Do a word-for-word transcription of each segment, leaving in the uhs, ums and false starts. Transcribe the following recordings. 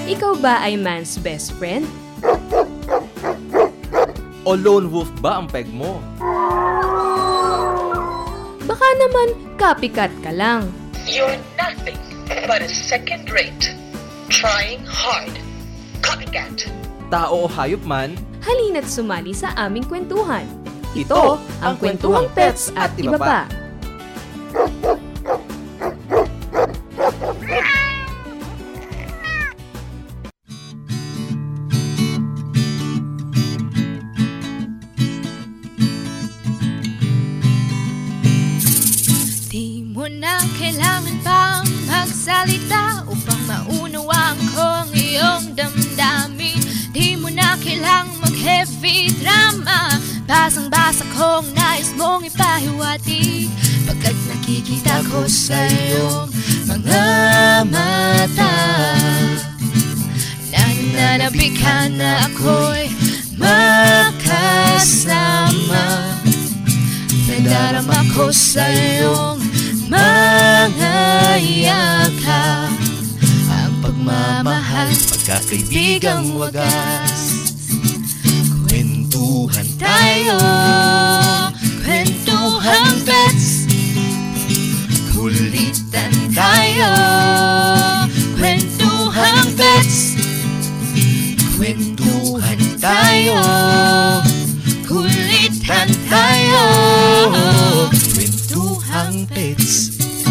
Ikaw ba ay man's best friend? O lone wolf ba ang peg mo? Baka naman copycat ka lang. You're nothing but a second rate. Trying hard. Copycat. Tao o hayop man, Halina't sumali sa aming kwentuhan. Ito ang Kwentuhang Pets at Iba Pa. Di mo na kailangan pang magsalita upang maunawaan ko ang iyong damdamin. Di mo na kailangang mag-heavy drama. Basang-basa kong nais mong ipahiwatig pagkat nakikita ko sa iyong mga mata. Nananabik ka na ako'y makasama. Nadarama ko sa iyong mga yakap ang pagmamahal, pagkakaibigang wagas. Kwentuhan tayo, kwentuhang pets. Kulitan tayo, kwentuhang pets. Kwentuhan tayo, kulitan tayo, kwentuhang pets.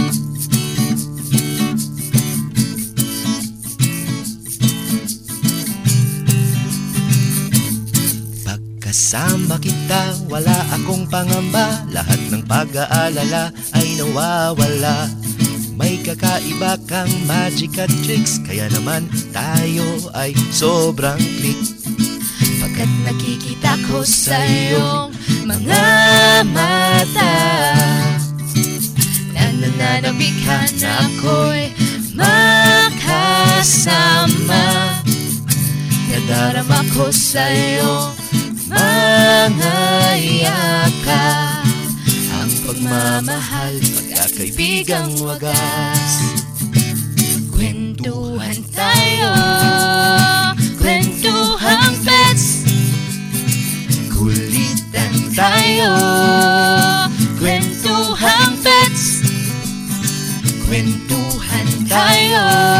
Pagkasama kita, wala akong pangamba. Lahat ng pag-aalala ay nawawala. May kakaiba kang magic at tricks, kaya naman tayo ay sobrang click. Pagkat nakikita ko sa iyong mga mata, nananabik ka na ako'y makasama. Nadarama ko sa iyong mga yakap ang pagmamahal, pagkakaibigang wagas. Kwentuhan tayo, kwentuhang pets. Kulitan tayo, kwentuhang pets. Kwentuhan tayo,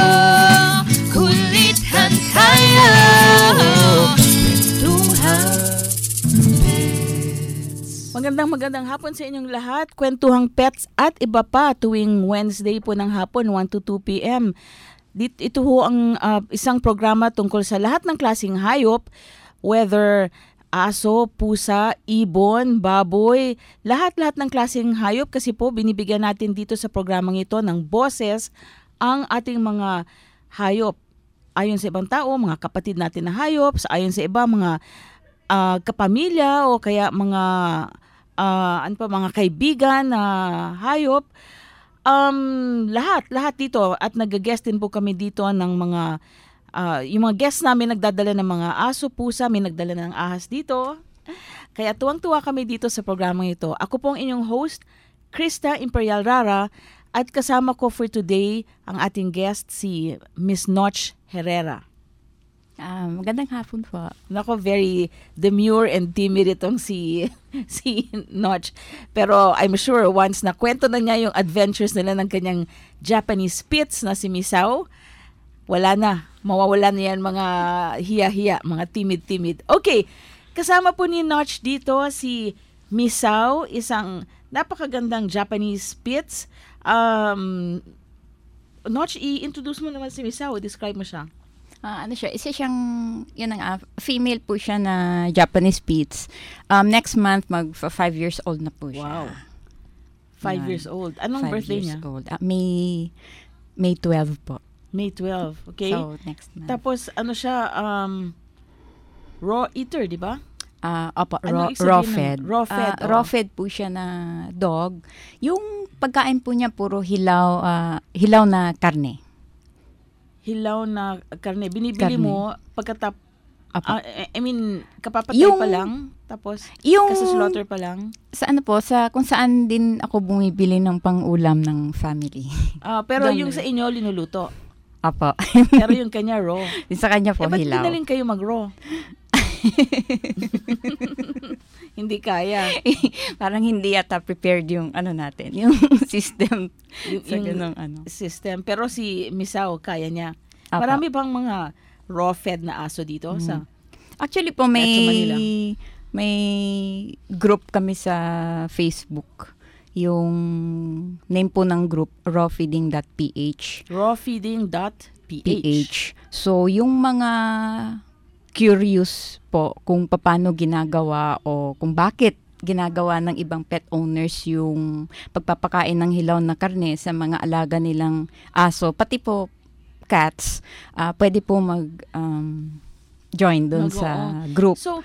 kulitan tayo, kwentuhang pets. Magandang magandang hapon sa inyong lahat. Kwentuhang Pets at Iba Pa tuwing Wednesday po ng hapon, one to two p.m. Dito, ito ho ang uh, isang programa tungkol sa lahat ng klaseng hayop, whether aso, pusa, ibon, baboy, lahat-lahat ng klaseng hayop kasi po binibigyan natin dito sa programang ito ng boses ang ating mga hayop. Ayon sa ibang tao, mga kapatid natin na hayop, ayon sa iba, mga uh, kapamilya o kaya mga uh, ano pa, mga kaibigan na hayop. Um, lahat, lahat dito at nag-guest din po kami dito ng mga uh, yung mga guests namin nagdadala ng mga aso, pusa, may nagdala ng ahas dito. Kaya tuwang-tuwa kami dito sa programang ito. Ako po ang inyong host, Krista Imperial Rara, at kasama ko for today ang ating guest si Miss Notch Herrera. Ah, magandang hapon po. Nako, very demure and timid itong si si Notch. Pero I'm sure once na kwento na niya yung adventures nila ng kanyang Japanese Spitz na si Misao, wala na. Mawawala na yan mga hiya-hiya, mga timid-timid. Okay, kasama po ni Notch dito si Misao, isang napakagandang Japanese Spitz. Um, Notch, i-introduce mo naman si Misao. Describe mo siya. Uh, ano siya, isa siyang, yun ang, uh, female po siya na Japanese Spitz. Um, next month, mag five years old na po siya. Wow. Five Yan. years old. Anong Five birthday years niya? Old. Uh, May, May twelve po. May twelve, okay? So, next month. Tapos, ano siya, um, raw eater, di ba? Uh, opo, Ano raw, ibig raw sabihin fed. nun? Raw fed, Uh, oh. raw fed po siya na dog. Yung pagkain po niya, puro hilaw, uh, hilaw na karne. Hilaw na karne. Binibili Karne. mo pagkatap Opo. ah, I mean, kapapatay Yung- pa lang, tapos Yung, kasa-slaughter pa lang. sa ano po, sa kung saan din ako bumibili ng pang-ulam ng family. Ah, pero Doon yung na. sa inyo, linuluto. Apo. Pero yung kanya raw. Yung sa kanya po, Eh, ba't hilaw. pinaling kayo mag-raw? Hindi kaya. Parang hindi yata prepared yung ano natin, yung system Yung, sa yung ganung ano. system. Pero si Misao, kaya niya. Apa. Marami bang mga raw-fed na aso dito? Mm. Sa Actually po may Metro Manila. may group kami sa Facebook. Yung name po ng group rawfeeding.ph. rawfeeding.ph. P H. So yung mga curious po kung paano ginagawa o kung bakit ginagawa ng ibang pet owners yung pagpapakain ng hilaw na karne sa mga alaga nilang aso, pati po cats, ah, pwede po mag um, join doon Mag- sa oo. group. So,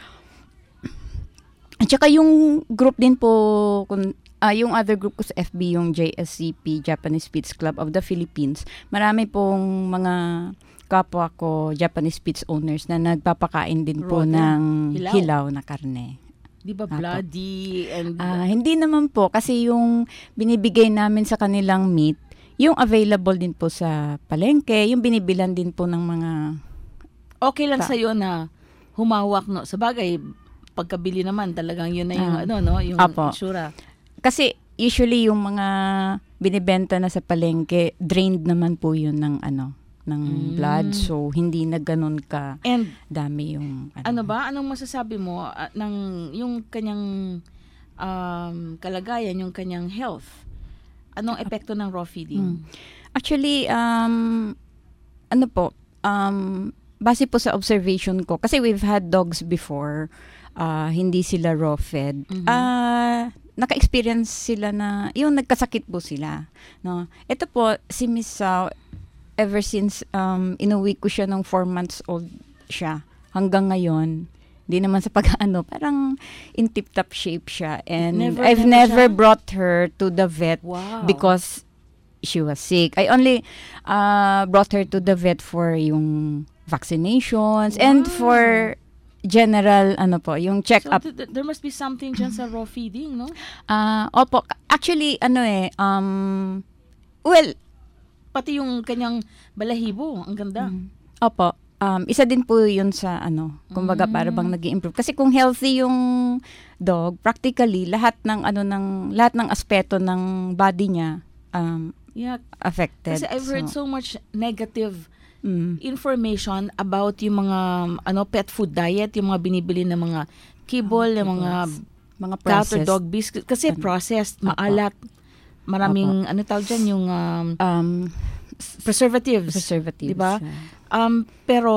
At saka yung group din po, kung, ah, yung other group ko sa F B, yung J S C P, Japanese Spitz Club of the Philippines, marami pong mga kapwa ko Japanese Spitz owners na nagpapakain din po Raw din. ng Hilaw. hilaw. na karne. di ba Apo. bloody and Ah, hindi naman po kasi yung binibigay namin sa kanilang meat, yung available din po sa palengke, yung binibilan din po ng mga okay lang Ta- sa'yo na humawak, no? Sa bagay, pagkabili naman, talagang yun na yung, Ah. ano, no? Yung Apo. insura. kasi usually yung mga binibenta na sa palengke, drained naman po yun ng ano, ng Mm. blood. So hindi na ganun ka And, dami yung ano ba? Anong masasabi mo ah, ng yung kanyang um, kalagayan, yung kanyang health? Anong epekto ng raw feeding? Mm. Actually, um, ano po, um, base po sa observation ko, kasi we've had dogs before, ah, hindi sila raw fed. Mhm. Ah, naka-experience sila na, yung nagkasakit po sila. No? Ito po, si Miss Sao, ever since um, inuwi ko siya nung four months old siya, hanggang ngayon, hindi naman sa pag-ano, parang in tip-top shape siya. And Never- I've never never siya? brought her to the vet Wow. because she was sick. I only uh, brought her to the vet for yung vaccinations and Wow. for general, ano po, yung So, check-up. th- th- there must be something dyan sa raw feeding, no? Ah, opo, actually, ano eh, um, well, Pati yung kanyang balahibo, ang ganda. Mm. Opo. Um, isa din po yun sa ano, kumbaga Mm. para bang nag-i-improve. Kasi kung healthy yung dog, practically lahat ng ano ng lahat ng aspeto ng body niya um, Yeah, affected. kasi I've heard so much negative mm, information about yung mga ano pet food diet, yung mga binibili ng mga kibble, yung mga mga cat or processed. dog biscuit. Kasi Ano? processed, Apo. maalat, maraming, ano tawag dyan, yung um, um, preservatives. preservatives. Diba? uh, Um, pero,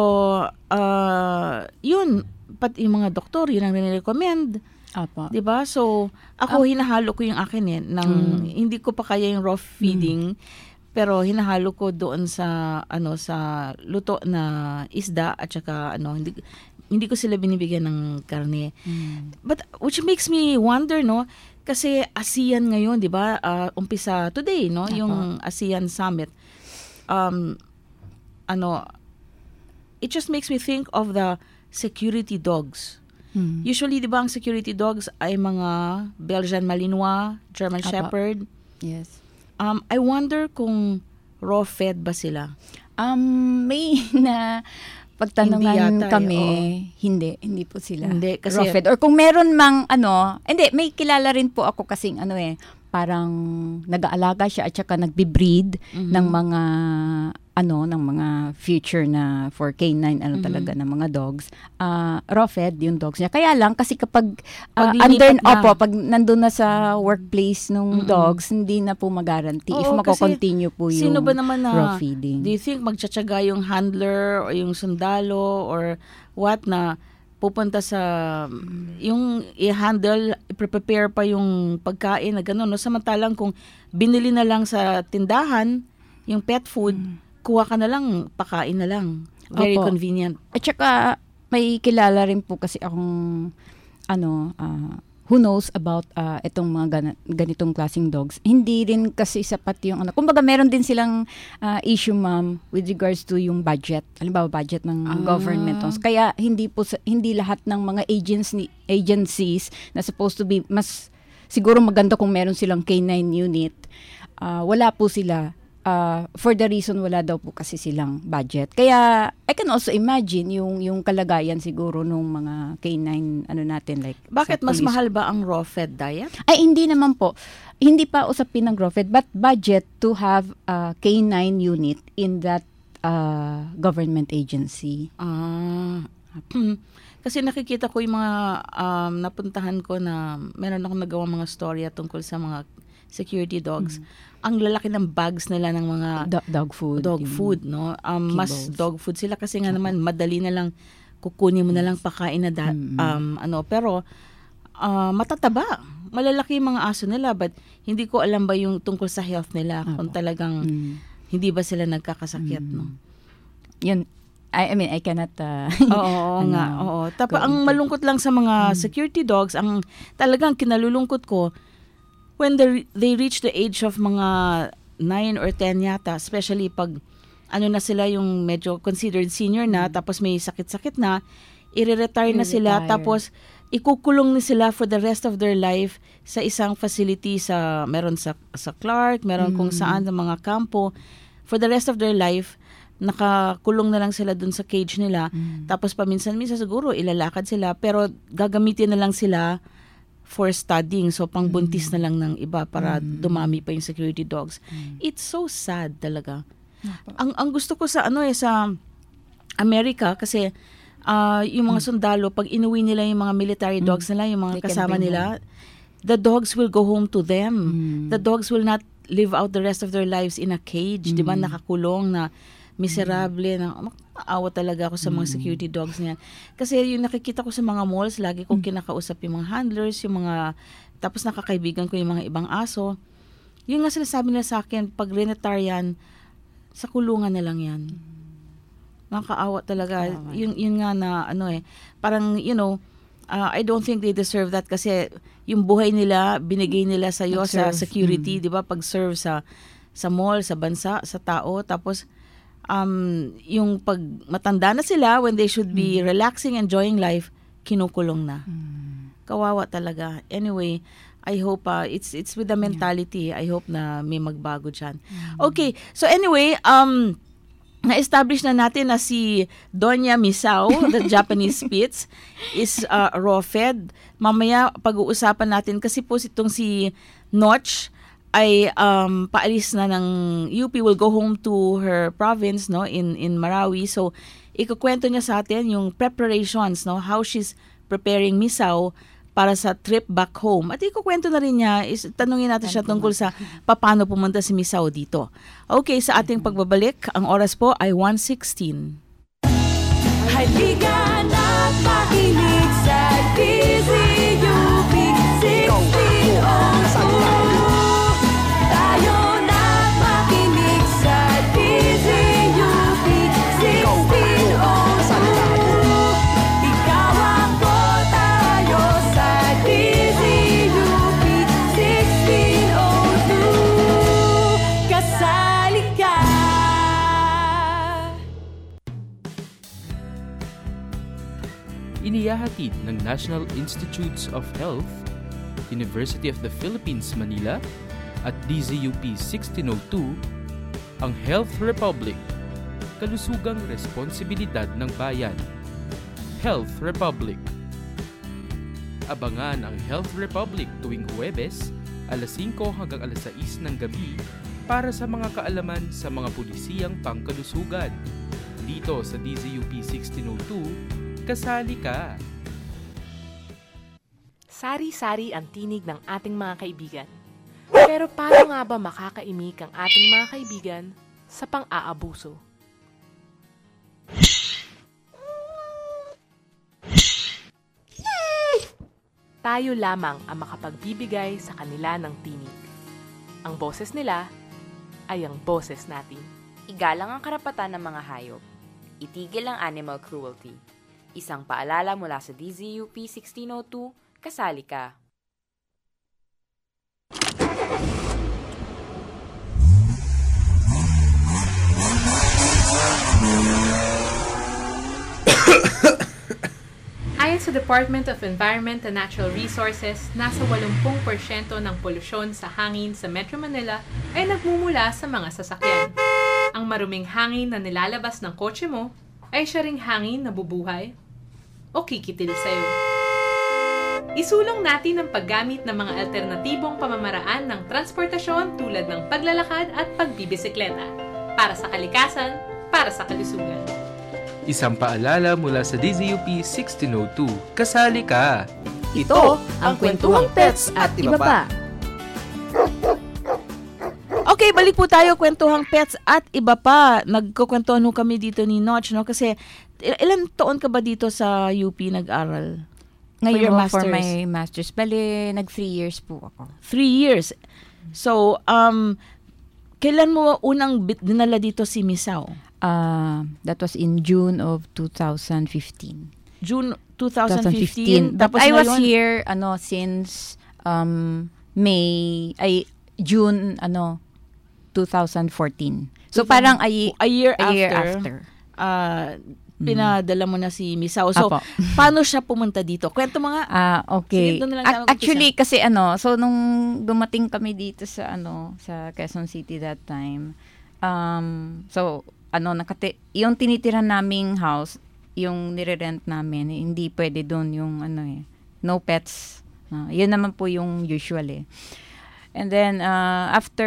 uh, yun, pat yung mga doktor, yun ang nire-recommend. Opo. 'Di ba? So, ako hinahalo ko yung akin eh ng Mm. hindi ko pa kaya yung raw feeding. Pero hinahalo ko doon sa ano sa luto na isda at saka ano hindi hindi ko sila binibigyan ng karne. Mm. But which makes me wonder, no? Kasi ASEAN ngayon, 'di ba? Ah, umpisa today, no? Apo. Yung ASEAN Summit. Um ano it just makes me think of the security dogs. Mm. Usually, di ba, ang security dogs ay mga Belgian Malinois, German Apa. Shepherd. Yes. Um, I wonder kung raw-fed ba sila? Um, may na pagtanungan Hindi yata eh, kami, hindi, hindi po sila Hindi, kasi- raw fed. Or kung meron mang ano, hindi, may kilala rin po ako kasing ano eh, parang nag-aalaga siya at saka nagbe-breed Mhm. ng mga ano, ng mga future na for canine, ano Mhm. talaga, ng mga dogs. Ah, raw fed yung dogs niya. Kaya lang, kasi kapag ah, Pag under, lilipat na. opo, pag nandun na sa workplace ng Mhm. dogs, hindi na po mag-guarantee if Oo, kasi mako-continue po yung Sino ba naman na, raw feeding. do you think magtsatsaga yung handler or yung sundalo or what na pupunta sa yung i-handle, i-prepare pa yung pagkain na gano'n. No? Samantalang kung binili na lang sa tindahan, yung pet food, kuha ka na lang, pakain na lang. Very Opo. convenient. At saka, may kilala rin po kasi akong, ano, ah, who knows about ah, itong mga gana- ganitong klaseng dogs. Hindi rin kasi sapat yung, ano, kumbaga meron din silang ah, issue, ma'am, with regards to yung budget. Halimbawa, budget ng Ah. government. Kaya, hindi po, sa- hindi lahat ng mga agency, agencies na supposed to be, mas, siguro maganda kung meron silang canine unit, ah, wala po sila uh, for the reason wala daw po kasi silang budget. Kaya I can also imagine yung yung kalagayan siguro nung mga K nine ano natin like Bakit sa mas police. mahal ba ang raw fed diet? Ay hindi naman po. Hindi pa usapin ng raw fed but budget to have a K nine unit in that uh, government agency. Ah. Kasi nakikita ko yung mga um, napuntahan ko na meron akong nagawang mga storya tungkol sa mga security dogs. Mm. Ang lalaki ng bags nila ng mga Do- dog food. dog yung food, no? Um, mas kibbles. dog food sila kasi nga naman madali na lang kukunin mo na lang pakain na da- Mm. um, ano, pero uh, matataba. Malalaki yung mga aso nila but hindi ko alam ba yung tungkol sa health nila kung Apo. talagang Mm. hindi ba sila nagkakasakit, Mm. no? Yun. I, I mean, I cannot... Uh, Oo, oo ano, nga. Oo. Tapos go ang into- malungkot lang sa mga security dogs, ang talagang kinalulungkot ko, when they, they reach the age of mga nine or ten yata, especially pag ano na sila yung medyo considered senior na, tapos may sakit-sakit na, i-retire na sila, I-retire. tapos ikukulong na sila for the rest of their life sa isang facility sa, meron sa, sa Clark, meron kung saan sa mga kampo. For the rest of their life, nakakulong na lang sila dun sa cage nila. Mm. Tapos paminsan-minsan siguro ilalakad sila pero gagamitin na lang sila for studying. So pangbuntis na lang ng iba para Mm. dumami pa yung security dogs. Mm. It's so sad talaga. Apo. Ang ang gusto ko sa ano eh sa Amerika kasi ah, yung mga sundalo pag inuwi nila yung mga military dogs nila, yung mga They can kasama bring nila, the dogs will go home to them. Mm. The dogs will not live out the rest of their lives in a cage, 'di ba? Nakakulong na miserable na maawa talaga ako sa mga security dogs niyan. Kasi yung nakikita ko sa mga malls, lagi kong kinakausap yung mga handlers, yung mga tapos nakakaibigan ko yung mga ibang aso. Yung nga sinasabi nila sa akin, pag retire yan, sa kulungan na lang yan. Nakakaawa talaga. Kawawa. Yun, yun nga na ano eh, parang you know, uh, I don't think they deserve that kasi yung buhay nila, binigay nila sa iyo sa Nag-serve. security, di ba? Pag-serve sa sa mall, sa bansa, sa tao, tapos um, yung pag matanda na sila, when they should be relaxing, enjoying life, kinukulong na. Kawawa talaga. Anyway, I hope uh, it's it's with the mentality. I hope na may magbago dyan. Okay, so anyway, um, na-establish na natin na si Doña Misao, the Japanese Spitz, is uh, raw-fed. Mamaya pag-uusapan natin kasi po itong si Notch ay um, paalis na ng U P, will go home to her province, no, in in Marawi. So ikukwento niya sa atin yung preparations, no, how she's preparing Misao para sa trip back home. At ikukwento na rin niya, is, tanungin natin siya tungkol sa paano pumunta si Misao dito. Okay, sa ating pagbabalik, ang oras po ay one sixteen. Halika na't makinig sa D Z U P sixteen oh two. Tayo na't makinig sa D Z U P sixteen oh two. Ikaw ako, tayo sa D Z U P sixteen oh two. Kasali ka. Inihahatid ng National Institutes of Health, University of the Philippines, Manila at D Z U P sixteen oh two ang Health Republic, kalusugang responsibilidad ng bayan. Health Republic. Abangan ang Health Republic tuwing Huwebes, alas singko hanggang alas sais ng gabi para sa mga kaalaman sa mga pulisiyang pangkalusugan. Dito sa D Z U P sixteen oh two, kasali ka! Sari-sari ang tinig ng ating mga kaibigan. Pero paano nga ba makakaimik ang ating mga kaibigan sa pang-aabuso? Tayo lamang ang makapagbibigay sa kanila ng tinig. Ang boses nila ay ang boses natin. Igalang ang karapatan ng mga hayop. Itigil ang animal cruelty. Isang paalala mula sa D Z U P sixteen oh two, kasali ka. Ayon sa Department of Environment and Natural Resources, nasa eighty percent ng polusyon sa hangin sa Metro Manila ay nagmumula sa mga sasakyan. Ang maruming hangin na nilalabas ng kotse mo ay siya ring hangin na bubuhay o kikitil sa'yo. Isulong natin ang paggamit ng mga alternatibong pamamaraan ng transportasyon tulad ng paglalakad at pagbibisikleta para sa kalikasan, para sa kalusugan. Isang paalala mula sa D Z U P sixteen oh two, kasali ka! Ito ang Kwentuhang Pets at Iba Pa. Okay, balik po tayo, Kwentuhang Pets at Iba Pa. Nagkukwentuhan ho kami dito ni Notch, no? Kasi il- ilan taon ka ba dito sa U P nag-aral? Ngayon your po, for masters? my master's, bali, nag three years po ako. Three years. So, um, kailan mo unang bit- dinala dito si Misao? Uh, that was in June of twenty fifteen. June twenty fifteen. But Tapos I was ngayon- here ano since um May ay June ano twenty fourteen. So parang ay a year a year after, after. ah, pinadala mo na si Misao. So, Apo. paano siya pumunta dito? Kwento mo nga. Ah, okay. Sige, doon na lang Ac- tayo mag-umpisa. actually kasi ano, so nung dumating kami dito sa ano sa Quezon City that time, um so ano nakati yung tinitira naming house, yung nire-rent namin, hindi pwede doon yung ano eh, no pets. Uh, yun naman po yung usual eh. And then uh, after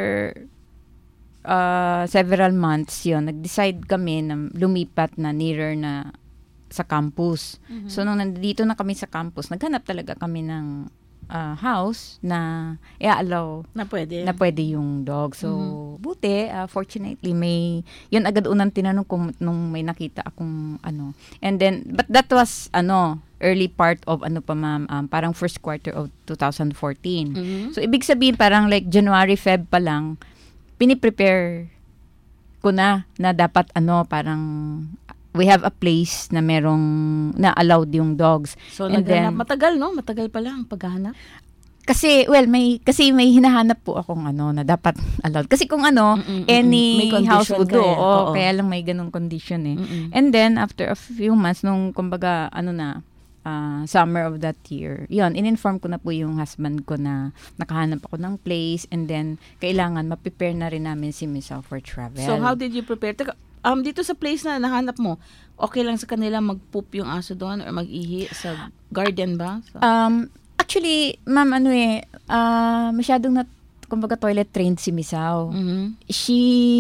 uh, several months, yun, nag-decide kami na lumipat na nearer na sa campus. Mhm. So nung nandito na kami sa campus, naghanap talaga kami ng uh, house na i-allow Na pwede. na pwede yung dog. So, Mhm. buti, uh, fortunately, may, yun agad unang tinanong ko nung may nakita akong, ano. And then, but that was, ano, early part of, ano pa ma'am, um, parang first quarter of twenty fourteen. Mhm. So, ibig sabihin, parang like January, Feb pa lang, piniprepare ko na, na dapat, ano, parang, we have a place na merong, na allowed yung dogs. So, And naghanap. then- Matagal, no? Matagal pala ang paghahanap. Kasi, well, may, kasi may hinahanap po akong ano, na dapat allowed. Kasi kung ano, Mm-mm, any may condition house would do, kaya. Oo. oo, kaya lang may ganung condition eh. Mm-mm. And then, after a few months, nung, kumbaga, ano na, ah, summer of that year, yun, in-inform ko na po yung husband ko na nakahanap ako ng place, and then, kailangan, ma-prepare na rin namin si Misao for travel. So, how did you prepare? Teka, um, dito sa place na nahanap mo, okay lang sa kanila mag-poop yung aso doon or mag-ihi sa garden ba? So, Um, actually, ma'am, ano eh, ah, masyadong na, kumbaga, toilet trained si Misao. mhm. She,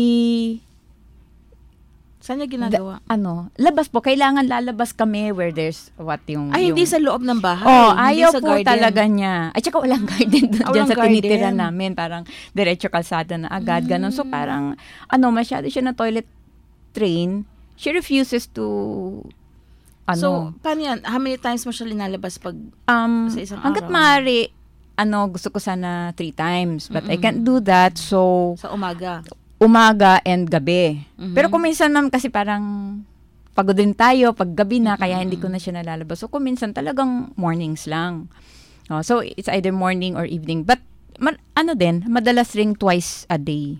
Saan niya ginagawa? ano, labas po, kailangan lalabas kami where there's what yung... Ay, hindi yung, sa loob ng bahay. Oh, hindi ayaw sa po garden. talaga niya. At saka walang garden doon Ah, dyan walang sa tinitira garden. namin. Parang diretso kalsada na agad, ganun. Mm. So parang, ano, masyado siya na toilet train. She refuses to, ano, So, paano yan? How many times mo siya linalabas pag... um, sa isang hanggat araw? maaari, ano, gusto ko sana three times. But Mm-mm. I can't do that. So, Sa umaga? umaga and gabi. Mhm. Pero kung minsan, ma'am, kasi parang pagod din tayo pag gabi na, kaya hindi ko na siya nalalabas. So, kung minsan talagang mornings lang. Oh, so, it's either morning or evening. But, ma- ano din, madalas ring twice a day.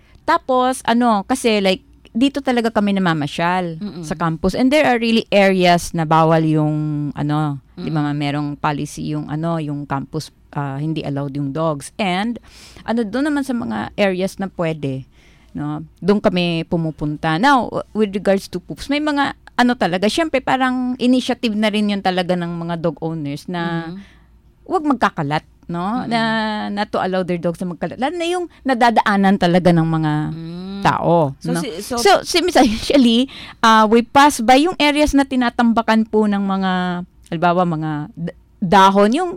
Tapos, ano, kasi like, dito talaga kami namamasyal Mm-mm. sa campus. And there are really areas na bawal yung, ano, di ba, ma'am, merong policy yung, ano, yung campus, ah, hindi allowed yung dogs. And, ano, doon naman sa mga areas na pwede, no, doon kami pumupunta. Now, with regards to poops, may mga, ano talaga, syempre parang initiative na rin yun talaga ng mga dog owners na Mhm. huwag magkakalat, no? Mm-mm. Na not to allow their dogs na magkalat. Lalo na yung nadadaanan talaga ng mga Mm. tao. So, no? si, so, So, si Miss usually, uh, we pass by yung areas na tinatambakan po ng mga, halimbawa, mga d- dahon, yung,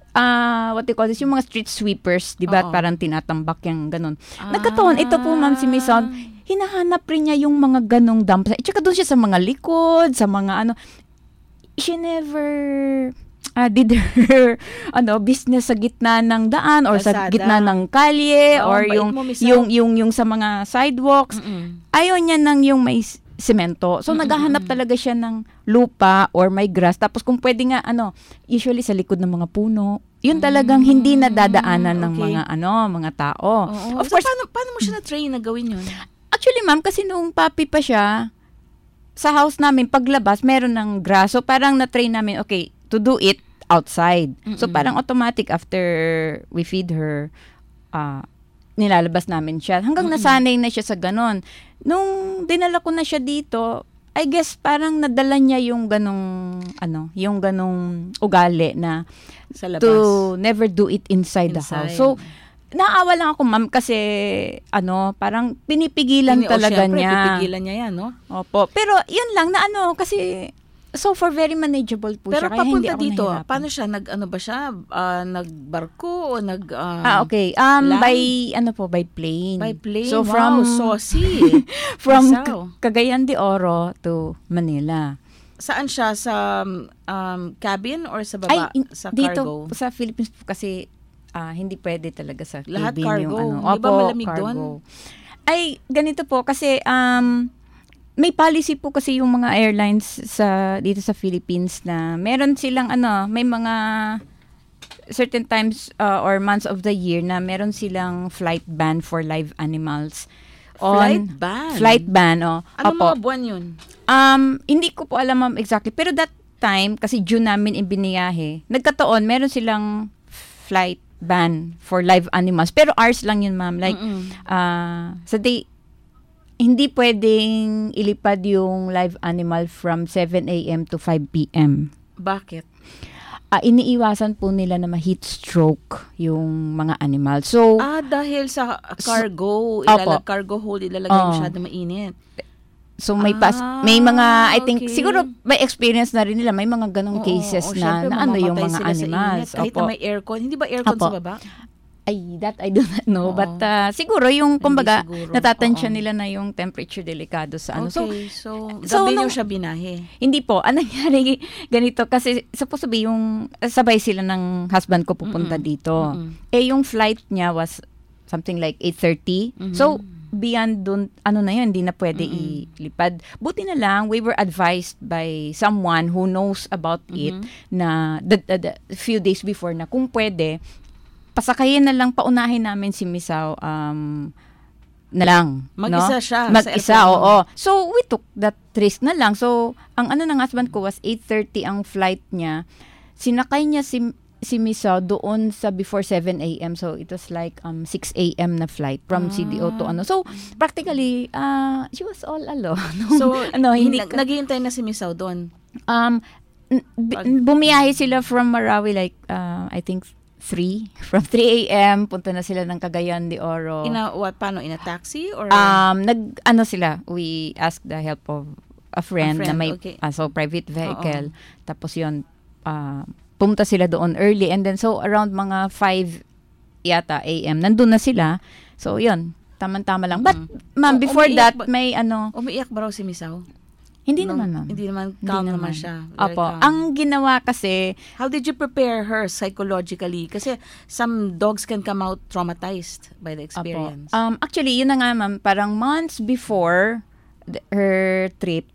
uh, what they call this, yung mga street sweepers, di ba? Oo. Parang tinatambak yung ganun. Ah. Nagkataon, ito po, ma'am, si Miss Son, hinahanap rin niya yung mga ganong dump. At saka doon siya sa mga likod, sa mga ano, she never uh, did her ano business sa gitna ng daan or sa Kalsada. gitna ng kalye Oo, or bait yung mo, Miss yung, Al. yung yung sa mga sidewalks. Mm-mm. Ayaw niya nang yung may s- semento. So Mm-mm. naghahanap talaga siya ng lupa or may grass. Tapos kung pwede nga ano, usually sa likod ng mga puno. Yun talagang hindi nadadaanan ng okay. mga ano, mga tao. Oo. Of So, course, paano, paano mo siya na-train na gawin yun? actually ma'am, kasi nung puppy pa siya, sa house namin, paglabas, meron ng grass. So, parang na-train namin, okay, to do it outside. Mm-mm. So, parang automatic after we feed her, uh, nilalabas namin siya. Hanggang Mm-mm. nasanay na siya sa ganon. Nung dinala ko na siya dito, I guess parang nadala niya yung ganong, ano, yung ganong ugali na sa labas. To never do it inside, inside. the house. So, naawa lang ako, ma'am, kasi, ano, parang pinipigilan Pini, talaga syempre, niya. Pinipigilan niya yan, no? Opo. Pero, yun lang na ano, kasi, so far, very manageable po Pero siya. Kaya hindi papunta ako dito, nahirapan. paano siya? Nag, ano ba siya? Uh, nagbarko o nag... Uh, ah, okay. Um, land? by, ano po, by plane. By plane? So, wow, from, saucy. from Misaw. Cagayan de Oro to Manila. Saan siya? Sa um, cabin or sa baba? Ay, in, sa dito, cargo? sa Philippines po kasi, uh, hindi pwede talaga sa lahat cabin cargo. yung ano. Di ba Opo, malamig cargo. doon? Ay, ganito po, kasi, um, may policy po kasi yung mga airlines sa dito sa Philippines na meron silang ano, may mga certain times uh, or months of the year na meron silang flight ban for live animals. Flight On, ban? Flight ban, oh. Ano Opo. mga buwan yun? Um, hindi ko po alam ma'am exactly, pero that time kasi June namin ibiniyahe. Nagkataon meron silang flight ban for live animals. Pero ours lang yun, ma'am. Like uh, sa day hindi pwedeng ilipad yung live animal from seven a.m. to five p.m. Bakit? Uh, iniiwasan po nila na ma-heat stroke yung mga animal. So, ah, dahil sa cargo, so, ilalag, cargo hold, ilalagay oh. masyado mainit. So, may pas, ah, may mga, I think, okay. siguro may experience na rin nila. May mga ganong oo, cases oo, na, syempre, na ano yung mga sila animals. Sa init, kahit Opo. na may aircon. Hindi ba aircon Opo. sa baba? Ay, that I do not know. Oo. But uh, siguro yung, kumbaga, siguro. natatansya Oo. nila na yung temperature delikado sa ano. Okay, so, so gabi nung- niyo siya binahe. Hindi po. Ang nangyari ganito kasi supposed to be yung sabay sila ng husband ko pupunta Mm-mm. dito. Mm-mm. Eh yung flight niya was something like eight thirty. Mhm. So beyond dun, ano na yun, hindi na pwede Mm-mm. ilipad. Buti na lang, we were advised by someone who knows about it Mhm. na the, the, the few days before na kung pwede, pasakayin na lang, paunahin namin si Misaw um, na lang. Mag-isa no? siya sa Mag-isa, airplane. oo. So, we took that risk na lang. So, ang ano ng husband ko was eight thirty ang flight niya. Sinakay niya si si Misaw doon sa before seven a.m. So, it was like um six a.m. na flight from C D O to ano. So, practically, uh, she was all alone. So, ano, hindi nag- naghihintay na si Misaw doon. Um, n- b- bumiyahe sila from Marawi like, uh, I think, three. From three a.m. punta na sila ng Cagayan de Oro. In a, what, paano? In a taxi? Or Um, nag, ano sila, we asked the help of a friend, A friend, na may, okay. ah, so private vehicle. Tapos yun, uh, pumunta sila doon early. And then, so around mga five yata A M, nandun na sila. So yun, tamang-tama lang. But, Mm. ma'am, O- before umiiyak that, ba- may ano, umiiyak ba raw si Misaw? hindi No, naman, ma'am. Hindi naman, Hindi calm naman siya. Very Opo. calm. Ang ginawa kasi, How did you prepare her psychologically? Kasi some dogs can come out traumatized by the experience. Apo. Um, actually, yun na nga, ma'am. Parang months before th- her trip,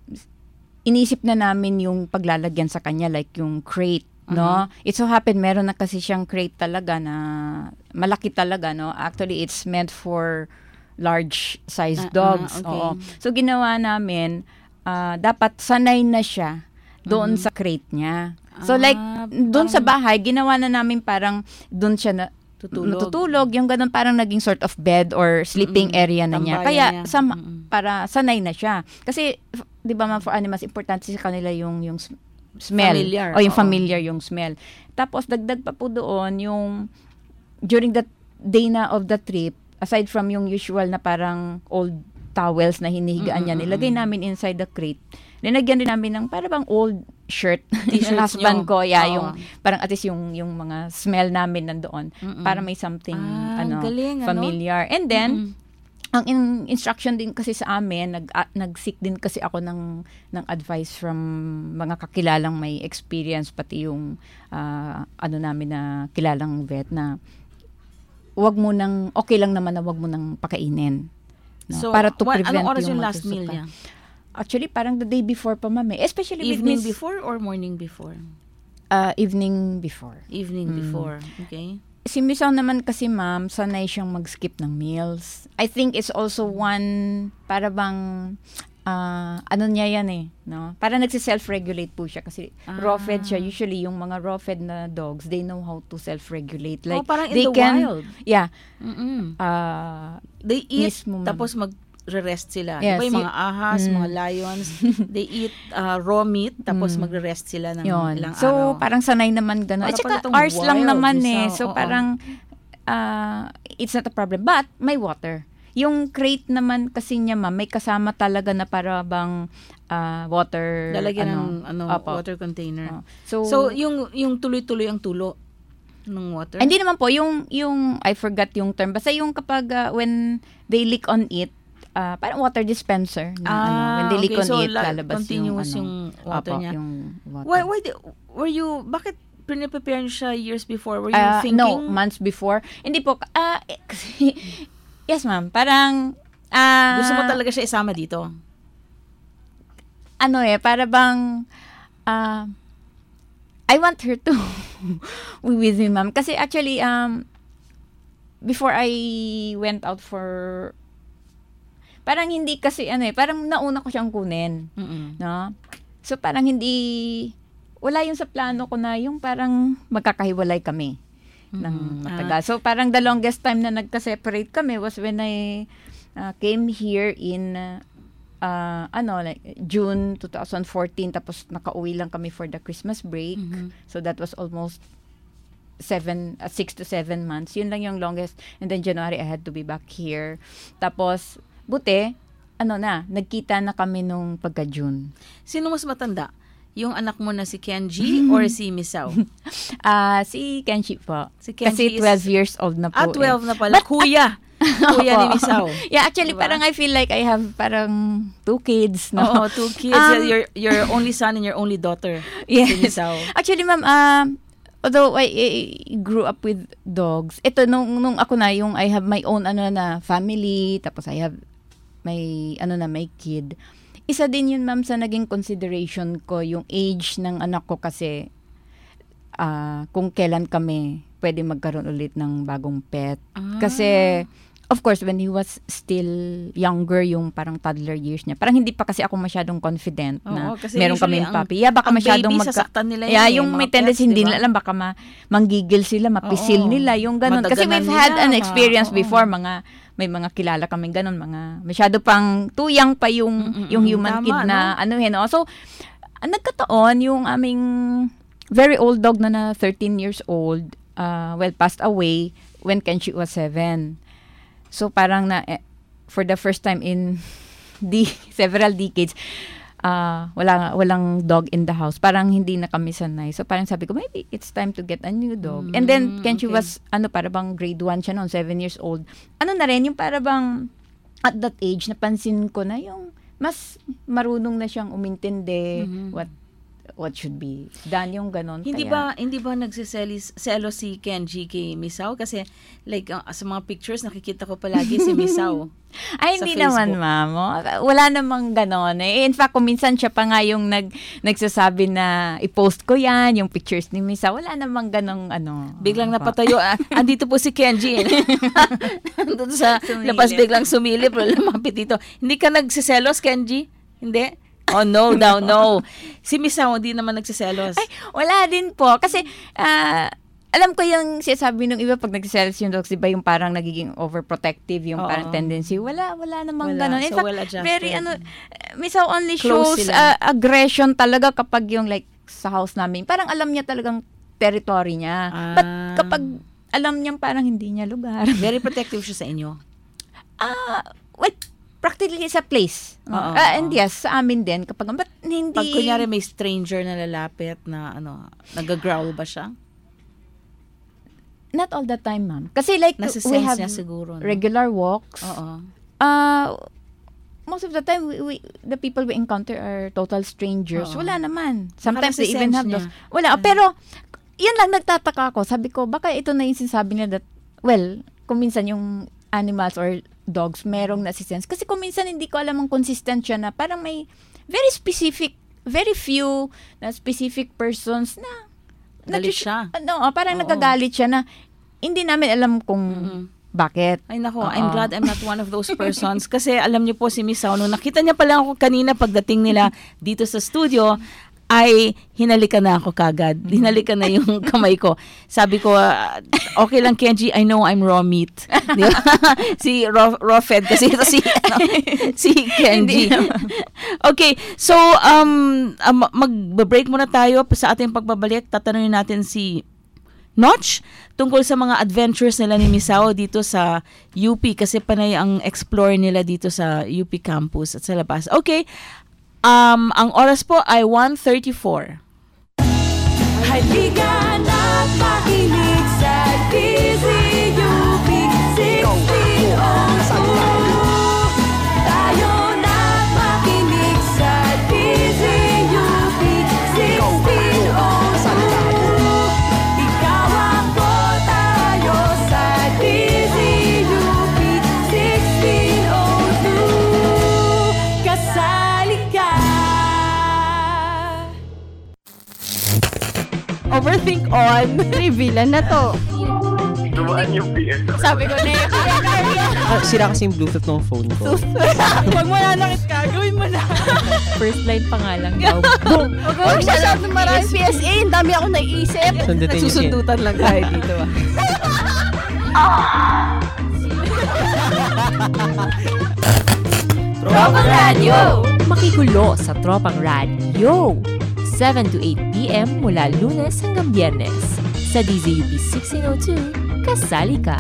inisip na namin yung paglalagyan sa kanya, like yung crate, no? It so happened, meron na kasi siyang crate talaga na malaki talaga, no? Actually, it's meant for large size Ah, dogs. ah, okay. Oo. So, ginawa namin, ah, dapat sanay na siya doon Mhm. sa crate niya. So, Ah, like, doon sa parang- bahay, ginawa na namin parang doon siya na, Tutulog. natutulog, yung ganun parang naging sort of bed or sleeping Mm-mm. area na niya. Tambayan Kaya niya. sa Mm-mm. para sanay na siya. Kasi f- 'di ba, ma'am, for animals importante sa kanila yung yung s- smell Familiar, o yung oo. familiar yung smell. Tapos dagdag pa po doon yung during that day na of the trip, aside from yung usual na parang old towels na hinihigaan niya, Mm-mm, nilagay mm-mm. namin inside the crate. Linagyan din namin ng para bang old shirt T-shirts ng husband nyo. ko. Yeah, Oo. yung parang at least yung yung mga smell namin nandoon Mm-mm. para may something Ah, ano galing, ano? familiar. And then Mm-mm. ang in- instruction din kasi sa amin, nag uh, nag-seek din kasi ako ng ng advice from mga kakilalang may experience, pati yung ah, ano namin na kilalang vet na wag mo nang okay lang naman na wag mo nang pakainin. No? So, para to what- prevent anong oras yung mga last meal tusukan. niya? Actually, parang the day before pa, ma'am. eh. Especially Evening with this, before or morning before? uh, evening before. Evening Mm. before. Okay. Si Misaw naman kasi, ma'am, sanay siyang mag-skip ng meals. I think it's also one, para bang, ah, ano niya yan eh, no? Para nagsi-self-regulate po siya kasi Ah. raw fed siya. Usually, yung mga raw fed na dogs, they know how to self-regulate. Like, oh, parang in they the can, wild. Yeah. Mm-mm. ah They eat, mismo, ma'am. tapos magre-rest sila. Yes, Diba yung y- mga ahas, Mm. mga lions, they eat uh, raw meat, tapos Mm. magre-rest sila ng Yun. ilang So, araw. parang sanay naman gano'n. At Para saka, pala itong ours lang wild, naman Misaw. eh. So, Oo. parang, ah, it's not a problem. But, may water. Yung crate naman kasi niya, ma'am, may kasama talaga na para bang ah, water, Lalagyan ano, ng ano, opo. water container. Oh. So, So, yung yung tuloy-tuloy ang tulo ng water? hindi naman po, yung, yung, I forgot yung term. Basta yung kapag, ah, when they leak on it, ah, parang water dispenser. Na, ano, when they leak okay. on So, it, la- lalabas yung, continuous ano, yung water opo, niya. yung water. Why, why, di- were you, bakit prepare niyo siya years before? Were you Ah, thinking? no, months before. Hindi po, ah, eh, kasi, yes ma'am, parang, ah, Gusto mo talaga siya isama dito? ano eh, para bang, ah, I want her to be with me, ma'am. Kasi actually, um, before I went out for, parang hindi kasi, ano eh, parang nauna ko siyang kunin. Mm-mm. No? So, parang hindi, wala yung sa plano ko na yung parang magkakahiwalay kami ng Mm, matagal. So, parang the longest time na nagka-separate kami was when I uh, came here in uh, uh, ano, like June twenty fourteen, tapos nakauwi lang kami for the Christmas break. Mhm. So, that was almost seven, uh, six to seven months. Yun lang yung longest. And then January, I had to be back here. Tapos, buti, ano na, nagkita na kami nung pagka-June. Sino mas matanda? Yung anak mo na si Kenji or si Misaw? Ah, si Kenji po. Si Kenji Kasi is- twelve years old na po. Ah, twelve na pala. But- Kuya. Kuya ni Misaw. Yeah, actually, Diba? parang I feel like I have parang two kids, no? Oo, two kids. Um, your, your only son and your only daughter. Yes. Si Misaw. Actually, ma'am, um, although I, I grew up with dogs, ito, nung, nung ako na, yung I have my own, ano na, family, tapos I have my, ano na, my kid. Isa din yun, ma'am, sa naging consideration ko, yung age ng anak ko kasi, ah, kung kailan kami pwede magkaroon ulit ng bagong pet. Ah. Kasi, of course, when he was still younger, yung parang toddler years niya, parang hindi pa kasi ako masyadong confident na Oo, kasi meron usually kaming ang- puppy. Yeah, baka ang masyadong baby, magka... sasaktan nila Yeah, yun eh, yung mga may tendency, pets, hindi diba? nila alam, baka ma, manggigil sila, mapisil Oo. nila, yung ganun. Kasi Madaganan we've had nila, an ma- experience oo. before, mga may mga kilala kaming ganun, mga masyado pang tuyang pa yung Mm-mm, yung human tama, kid na no? ano eh, no? So, ang nagkataon, yung aming very old dog na na thirteen years old, uh, well, passed away when Kenshi was seven. So, parang na, eh, for the first time in the several decades, uh, wala, walang dog in the house. Parang hindi na kami sanay. So, parang sabi ko, maybe it's time to get a new dog. And then, Mm, Kenshi okay. was, ano, para bang grade one siya noon, seven years old. Ano na rin, yung para bang, at that age, napansin ko na yung, mas marunong na siyang umintindi, Mhm. what what should be done, yung ganon. Hindi Kaya- ba hindi ba nagsiselis selo si Kenji kay Misaw kasi like uh, sa mga pictures nakikita ko palagi si Misaw. Ay, sa hindi Facebook. naman, ma'am. Oh, wala namang ganon. Eh, in fact, kung minsan siya pa nga yung nag, nagsasabi na i-post ko yan, yung pictures ni Misa. Wala namang ganong ano. Biglang Opo. napatayo. Ah, andito po si Kenji. Doon sa Sumilip. labas biglang sumilip. Lumapit dito. Hindi ka nagsiselos, Kenji? Hindi? Oh, no daw, no. Si Misaw, hindi naman nagsiselos. Ay, wala din po. Kasi, ah, alam ko yung sinasabi ng iba pag nagsiselos yung dogs, diba yung parang nagiging overprotective, yung Oo. parang tendency. Wala, wala namang Wala. ganon. In So, fact, well-adjusted. very, ano, Misaw only Close shows sila. ah, aggression talaga kapag yung like sa house namin. Parang alam niya talagang territory niya. Ah. But kapag alam niyang parang hindi niya lugar. Very protective siya sa inyo. Ah, well, practically sa place. Oo, Ah, and oo. yes, sa amin din. Kapag, but hindi... Pag kunyari may stranger na lalapit na ano, nag-growl ba siya? Not all the time, ma'am. Kasi like, we Nasa-sense have niya siguro. No? regular walks. Oo. Uh, most of the time, we, we, the people we encounter are total strangers. Oo. Wala naman. Sometimes they nasa-sense even have niya. those. Wala. Pero, yan lang nagtataka ako. Sabi ko, baka ito na yung sinasabi niya that, well, kung minsan yung animals or dogs, merong nasisense. Kasi kung minsan hindi ko alam ang consistent siya na parang may very specific, very few na specific persons na Galit nagsis- siya. Ano, parang Oo. nagagalit siya na hindi namin alam kung Mhm. Bakit? Ay nako, Oo. I'm glad I'm not one of those persons. Kasi alam niyo po si Miss Sao, nung nakita niya pa lang ako kanina pagdating nila dito sa studio, ay hinalikan na ako kagad. Hinalikan na yung kamay ko. Sabi ko, uh, okay lang Kenji, I know I'm raw meat. Di ba? si raw, raw fed kasi ito si, ano, si Kenji. Okay, so um, um, mag-break muna tayo sa ating pagbabalik. Tatanungin natin si Notch tungkol sa mga adventures nila ni Misao dito sa U P kasi panay ang explore nila dito sa U P campus at sa labas. Okay, um, ang oras po ay one thirty-four. Halika na't makinig sa D Z U P sixteen oh two. Tayo na't makinig sa D Z U P sixteen oh two. Ikaw ako, tayo sa D Z U P sixteen oh two. Kasali ka. Overthink on. Reveal na to. Dumaan yung P S. Sabi ko na yun. Ah, sira kasi yung Bluetooth ng phone ko. Pag mananakit ka, gawin mo na. First line pa nga lang daw. Boom! Huwag masyadong maraming P S A. Ang dami ako naiisip. Sundutin niyo siya. Nagsusundutan lang tayo dito. Tropang Radio! Makigulo sa Tropang Radio! seven to eight p.m. mula Lunes hanggang Biyernes. Sa D Z U P sixteen oh two, kasali ka!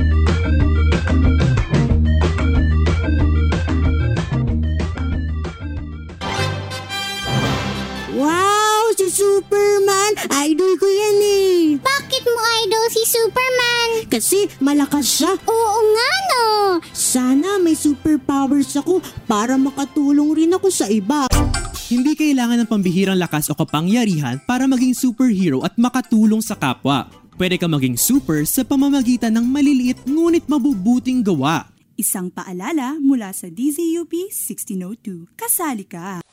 Wow! Si Superman! Idol ko yan eh! Bakit mo idol si Superman? Kasi malakas siya. Oo nga no! Sana may superpowers ako para makatulong rin ako sa iba. Hindi kailangan ng pambihirang lakas o kapangyarihan para maging superhero at makatulong sa kapwa. Pwede ka maging super sa pamamagitan ng maliliit ngunit mabubuting gawa. Isang paalala mula sa D Z U P sixteen oh two. Kasali ka!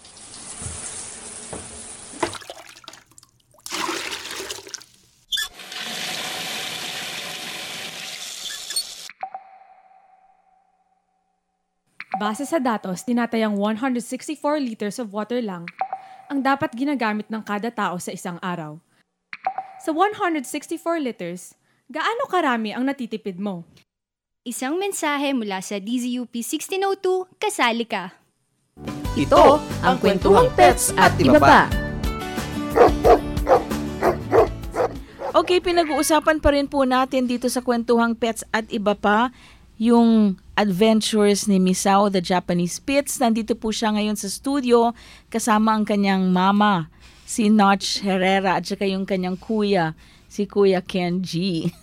Base sa datos, tinatayang one hundred sixty-four liters of water lang ang dapat ginagamit ng kada tao sa isang araw. Sa one hundred sixty-four liters, gaano karami ang natitipid mo? Isang mensahe mula sa D Z U P sixteen oh two, kasali ka! Ito ang Kwentuhang Pets at Iba Pa. Okay, pinag-uusapan pa rin po natin dito sa Kwentuhang Pets at Iba Pa yung adventures ni Misao, the Japanese Spitz. Nandito po siya ngayon sa studio kasama ang kanyang mama, si Notch Herrera, at saka yung kanyang kuya, si Kuya Kenji.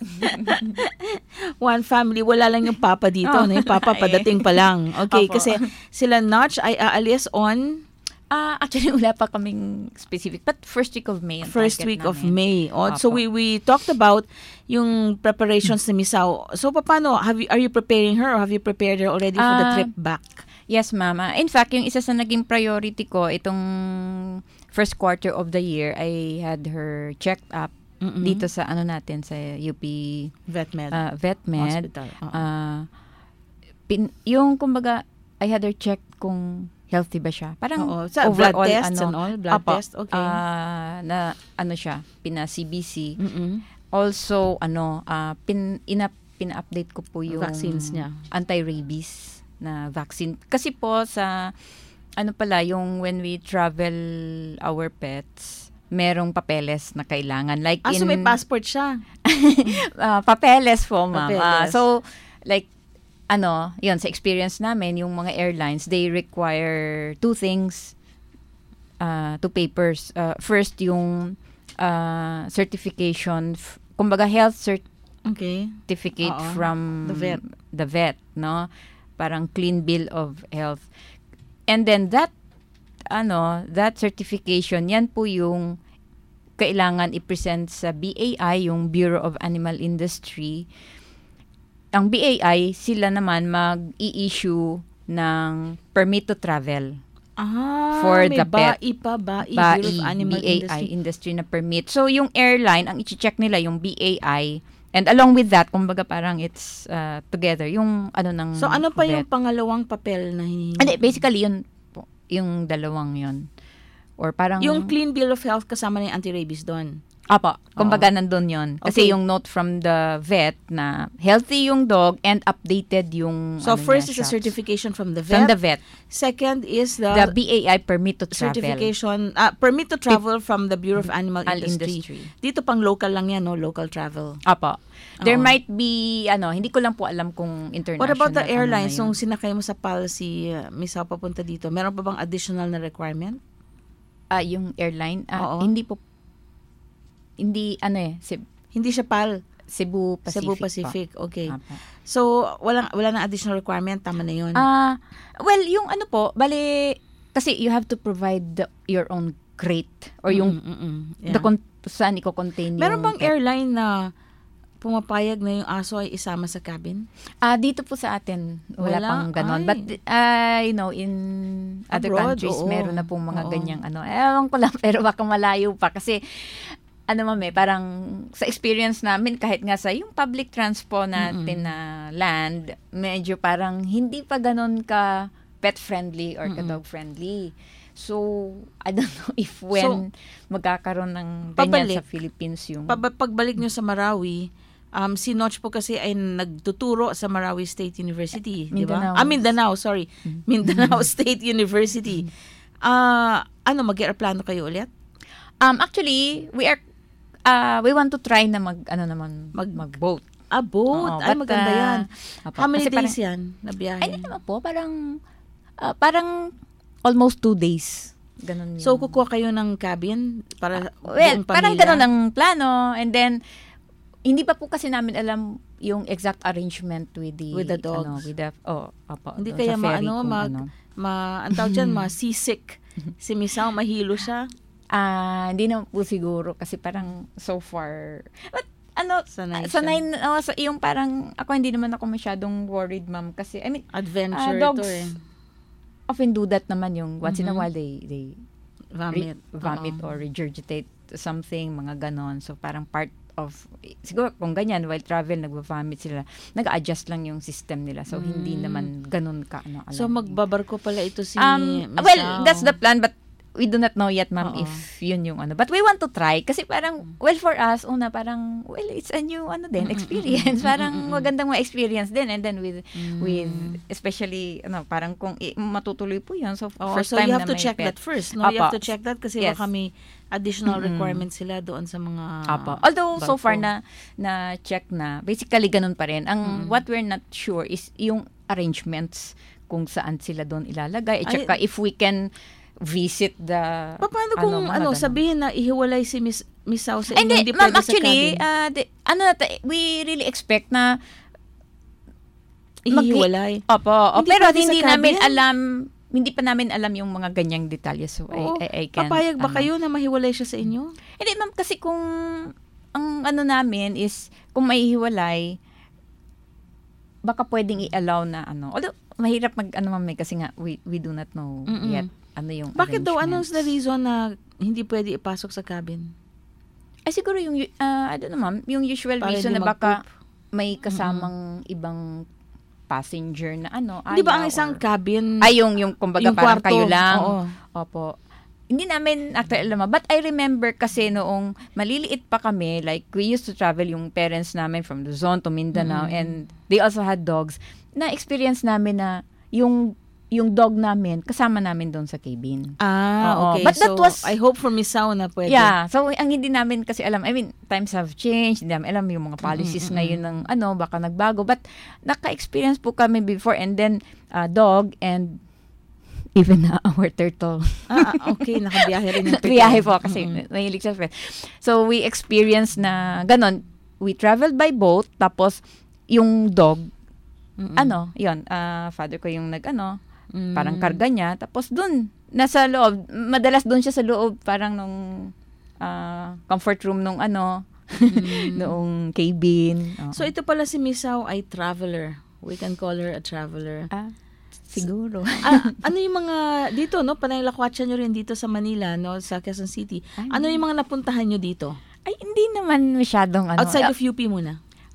One family, wala lang yung papa dito. Oh, no? Yung papa padating pa lang. Okay, Opo. kasi sila Notch ay aalis on Ah, actually, wala pa kaming specific. But first week of May. ang first target week of namin. May. Oh, so Opo. we we talked about yung preparations ni Misao. So paano, have you, are you preparing her or have you prepared her already for the Ah, trip back? Yes, Mama. In fact, yung isa sa naging priority ko, itong first quarter of the year, I had her checked up Mm-mm. dito sa ano natin, sa U P VetMed. uh, VetMed. Hospital. Oo. Ah, pin, yung, kumbaga, I had her check kung healthy ba siya. Parang Oo. Sa blood overall, tests ano, and all? Blood Apo, test? Okay. ah, na, ano siya, pina-C B C. Mm-mm. Also, ano, ah, pin, ina, pina-update ko po yung Vaccines niya. anti-rabies na vaccine. Kasi po sa, ano pala, yung when we travel our pets, merong papeles na kailangan. Like Ah, in, so may passport siya? Ah, papeles po, ma'am. Ah, Papeles. so, like, ano, yun, sa experience namin, yung mga airlines, they require two things, uh, two papers. Uh, first, yung uh, certification, f- kumbaga health cert- Okay. certificate Oo. from The vet. the vet, no? Parang clean bill of health. And then that, ano, that certification, yan po yung kailangan i-present sa B A I, yung Bureau of Animal Industry. Ang B A I, sila naman mag-i-issue ng permit to travel. Ah, for may the pet. BAI pa, BAI, BAI, Bureau of Animal B A I, Industry. industry na permit. So, yung airline, ang i-check nila, yung B A I, And along with that, kumbaga parang it's uh, together, yung ano ng So ano pa vet. yung pangalawang papel na hinihingi? Hindi, basically yun po, yung dalawang yun. Or parang... Yung clean bill of health kasama na yung anti-rabies doon. Apo, kumbaga nandun yun. Kasi Okay. yung note from the vet na healthy yung dog and updated yung... So ano first niya, is a shots. certification from the vet. From the vet. Second is the, The B A I permit to travel. certification, uh, permit to travel from the Bureau of Animal Al Industry. industry. Dito pang local lang yan, no? Local travel. Apo. There Oo. might be, ano, hindi ko lang po alam kung international. What about the ano na airlines? yun. Nung sinakay mo sa P A L si uh, Misaw papunta dito, meron pa bang additional na requirement? Ah, yung airline? Ah, Oo. hindi po, hindi, ano eh, Ceb- Hindi siya P A L. Cebu Pacific Cebu po. Pacific, okay. Apo. So, walang, wala na additional requirement, tama na yun. Ah, well, yung ano po, bali, kasi you have to provide the, your own crate or yung Mm, mm, mm. Yeah. the con- saan i-contain yung Meron bang pet. airline na pumapayag na yung aso ay isama sa cabin? Ah, dito po sa atin wala, Wala? pang ganon. Ay. But uh, you know, in other Abroad, countries oo. meron na pong mga Oo. ganyang ano. Ewan ko lang pero baka malayo pa kasi ano mami, parang sa experience namin kahit nga sa yung public transport natin na land, medyo parang hindi pa ganon ka pet friendly or ka dog friendly. So, I don't know if when magkakaroon ng ganyan pabalik. sa Philippines yung Pab- pagbalik nyo sa Marawi, um, si Notch po kasi ay nagtuturo sa Marawi State University, di ba? Mindanao. Ah, Mindanao, sorry. Mindanao State University. Ah, ano, mag-aeroplano kayo ulit? Um, actually, we are uh, we want to try na mag ano naman mag mag-boat. Ah, boat. Oo, Ay, but, maganda uh, yan. apo, How many kasi days parang- yan na biyahe? Ay, hindi naman po, parang ah, parang almost two days. Ganun yun. So, kukuha kayo ng cabin para well, buong parang pamilya? ganun ang plano and then hindi pa po kasi namin alam yung exact arrangement with the With the ano, dogs. with the oh, apo, Hindi doon sa kaya ferry maano, kung mag, ano. ma, ang tawag dyan, ma-seasick. Si Misaw, mahilo siya. Ah, hindi na po siguro kasi parang so far but ano Sanay siya. sanay na- oh, sa yung parang ako hindi naman ako masyadong worried ma'am kasi I mean Adventure ah, dogs ito eh. often do that naman yung once in a Mhm. while they they Vomit. re- vomit Oo. or regurgitate something, mga ganon. So, parang part of, siguro kung ganyan, while travel, nagva-vomit sila, nag-adjust lang yung system nila. So, hindi Mm. naman ganon ka, ano, alam. So, magbabarko pala ito si um, Misaw. well, that's the plan, but we do not know yet, ma'am, Oo. if yun yung ano. But we want to try, kasi parang, well, for us, una, parang, well, it's a new, ano din, experience. Parang magandang ma-experience din. And then with, with, especially, ano, parang kung i- matutuloy po yun. So, Oo, first so time you have na to may check pet. that first. No, you have Apa. to check that kasi Yes. baka may additional Mm-mm. requirements sila doon sa mga Apo. Although so barko. far na na check na, basically ganun pa rin. Ang what we're not sure is yung arrangements kung saan sila doon ilalagay. At Ay- saka if we can visit the Pa- Paano kung mga ano, ganun. sabihin na ihiwalay si Miss Misaw sa inyo, Hindi, hindi ma'am, pwede actually, sa cabin? uh, the, ano na, ta- we really expect na Ihiwalay. Opo, o, Hindi pero pwede sa hindi cabin? namin alam, hindi pa namin alam yung mga ganyang detalye. So, Oo. I, I, I can, Papayag ba ano. kayo na mahiwalay siya sa inyo? Hindi, ma'am, kasi kung ang ano namin is, kung may hiwalay, baka pwedeng i-allow na ano. Although, mahirap mag, ano ma'am, eh, kasi nga, we, we do not know Mm-mm. yet ano yung Bakit daw, arrangements. anong the reason na hindi pwede ipasok sa cabin? Ay, siguro yung, uh, I don't know ma'am, yung usual Para reason hindi na baka may kasamang ibang passenger na ano, Di ba ayaw ang isang or- cabin? Ay, yung, yung kumbaga Yung parang kwarto, kayo lang. oo. Opo. Hindi namin actually alam. But I remember kasi noong maliliit pa kami, like we used to travel yung parents namin from Luzon to Mindanao Mm. and they also had dogs. Na-experience namin na yung yung dog namin, kasama namin doon sa cabin. Ah, Oo. okay. But that so, was, I hope for Misaw na pwede. yeah. So, ang hindi namin kasi alam, I mean, times have changed, hindi namin alam yung mga policies Mm-mm, ngayon ng, ano, baka nagbago. But, naka-experience po kami before and then, uh, dog and even uh, our turtle. Ah, okay. Nakabiyahe rin yung turtle. Biyahe po kasi Mm-mm. nahilig sa pet. So, we experienced na ganon. We traveled by boat, tapos yung dog, Mm-mm. ano, yun, uh, father ko yung nag, ano, Mm. parang karga niya. Tapos dun, nasa loob, madalas dun siya sa loob, parang nung uh, comfort room nung ano, Mm. noong cabin. Oo. So, ito pala si Misaw ay traveler. We can call her a traveler. Ah, siguro. ah, ano yung mga, dito, no? Panay lakwatsa nyo rin dito sa Manila, no? Sa Quezon City. Ano yung mga napuntahan nyo dito? Ay, hindi naman masyadong ano. Outside Ah, of U P muna.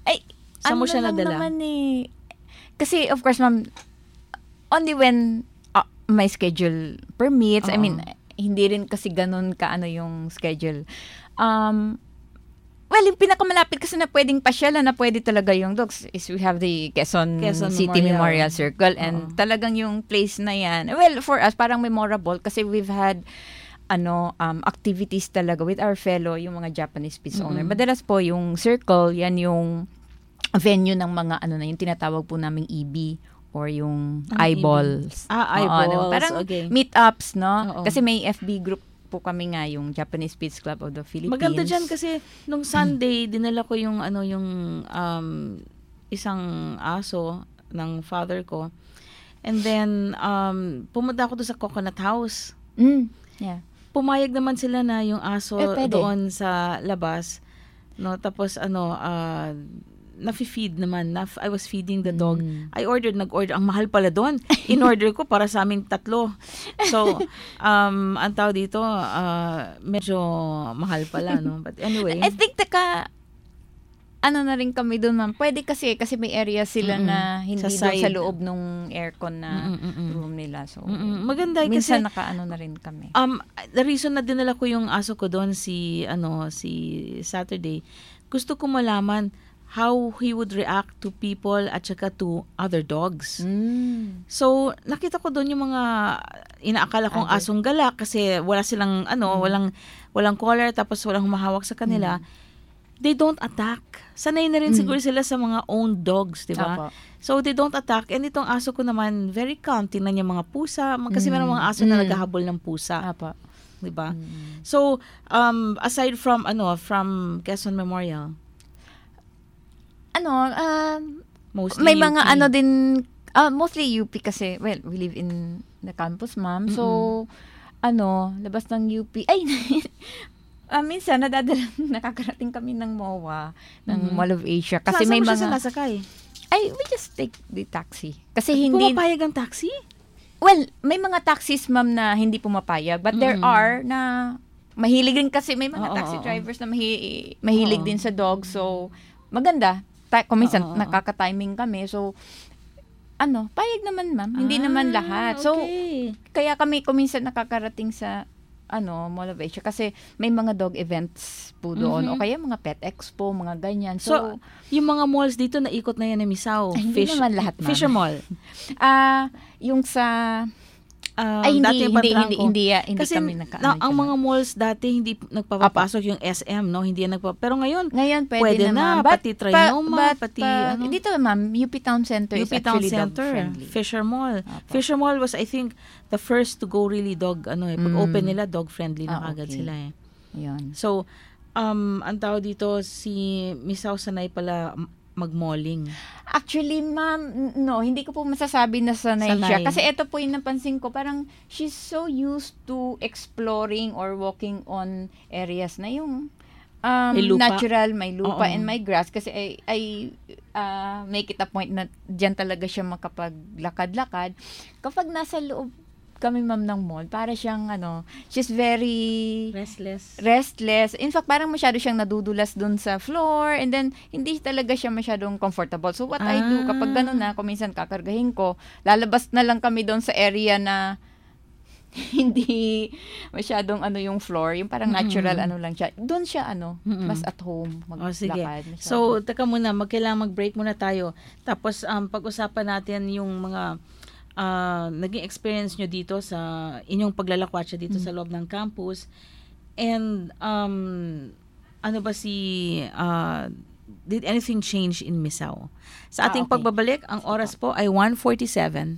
Ay, Saan mo ano siya lang nadala? naman eh. Kasi, of course, ma'am, only when uh, my schedule permits. I Oo. mean, hindi rin kasi ganun ka ano yung schedule. Um, well, yung pinakamalapit kasi na pwedeng pasyalan na pwede talaga yung dogs is we have the Quezon, Quezon City Memorial. Memorial, Circle. And talagang yung place na yan, well, for us, parang memorable kasi we've had ano um activities talaga with our fellow yung mga Japanese Spitz owner. Mm-mm. Madalas po yung Circle, yan yung venue ng mga ano na yung tinatawag po naming E B or yung Ang eyeballs. E B. Ah, Oo, eyeballs, diba? Parang okay. meetups, no? Oo. Kasi may F B group po kami nga yung Japanese Spitz Club of the Philippines. Maganda dyan kasi nung Sunday, dinala ko yung ano yung um, isang aso ng father ko. And then, um, pumunta ako doon sa Coconut House. Mm, yeah. Pumayag naman sila na yung aso Eh, pwede. doon sa labas. No, tapos ano, uh, nafi-feed naman. Naf- I was feeding the dog. Mm. I ordered, nag-order. Ang mahal pala doon. In-order ko para sa aming tatlo. So, um, ang tao dito, uh, medyo mahal pala, no? But anyway. I think taka ano na rin kami doon, ma'am. Pwede kasi kasi may area sila Mm-mm. na hindi Sa doon sa side. loob nung aircon na Mm-mm-mm. room nila. So, Mm-mm. Maganda kasi minsan nakaano na rin kami. Um, the reason na dinala ko yung aso ko doon si ano si Saturday, gusto ko malaman how he would react to people at saka to other dogs. Mm. So, nakita ko doon yung mga inaakala kong Other. asong gala kasi wala silang ano, Mm. walang walang collar tapos walang humahawak sa kanila. They don't attack. Sanay na rin Mm. siguro sila sa mga owned dogs, di ba? Apo. So, they don't attack. And itong aso ko naman, very calm. Tingnan niya mga pusa. Kasi Mm. meron mga aso na Mm. naghahabol ng pusa. Apo. Di ba? So, um, aside from, ano, from Quezon Memorial, Ano, um, mostly may U P. mga ano din, ah, mostly U P kasi, well, we live in the campus, ma'am. So, ano, labas ng U P, ay, ah, minsan, nadadala, nakakarating kami ng M O A, ng Mhm. Mall of Asia. Kasi Saan may mo mga, siya sinasakay? ay, we just take the taxi. Kasi hindi, Pumapayag ang taxi? well, may mga taxis, ma'am, na hindi pumapayag. But there Mm. are na mahilig rin kasi may mga Oo, taxi oo, oo. drivers na mahi, mahilig Oo. din sa dog. So, maganda. Ta- kung minsan, Oo, oo, oo. nakaka-timing kami. So, ano, payag naman, ma'am. Hindi Ah, naman lahat. So, okay. kaya kami kung minsan nakakarating sa ano, Mall of Asia kasi may mga dog events po doon Mhm. o kaya mga pet expo, mga ganyan. So, So, yung mga malls dito, naikot na yan ni Misao. Ay, hindi naman lahat, ma'am. Fisher Mall. ah yung sa Um, ay, hindi, dati yung hindi, Patrangco. hindi, hindi, ah, hindi Kasi kami naka, na, ano ang dyan. mga malls dati hindi nagpapapasok yung S M, no? Hindi yan nagpa Pero ngayon, Ngayon, pwede, pwede na, na, ma'am. But- pati Trinoma, but- pati but, ano. Dito, ma'am, U P Town Center U is P Town actually Center, dog-friendly. Fisher Mall. Fisher Mall was, I think, the first to go really dog, ano eh, pag Mm. open nila, dog-friendly na Ah, kagad okay. sila eh. Yun. So, um, ang tao dito, si Misao sanay pala m- mag-malling. Actually, ma'am, n- no, hindi ko po masasabi na sanay, Sanay. siya. Kasi ito po yung napansin ko, parang she's so used to exploring or walking on areas na yung um, May lupa. natural, may lupa Oo. and may grass. Kasi I, I uh, make it a point na dyan talaga siya makapaglakad-lakad. Kapag nasa loob kami, ma'am, ng mall, para siyang, ano, she's very restless. restless. In fact, parang masyado siyang nadudulas dun sa floor and then hindi talaga siya masyadong comfortable. So, what I do, Ah. kapag gano'n na, kung minsan kakargahin ko, lalabas na lang kami doon sa area na hindi masyadong ano yung floor, yung parang natural Mm-mm. ano lang siya. Doon siya ano, Mm-mm. mas at home, O, sige. maglakad. masyado. So, teka muna, magkailangan mag-break muna tayo. Tapos, um, pag-usapan natin yung mga uh, naging experience nyo dito sa inyong paglalakwatsa dito sa loob ng campus. And, um, ano ba si, uh, did anything change in Misao? Sa ating Ah, okay. pagbabalik, ang oras po ay one forty-seven.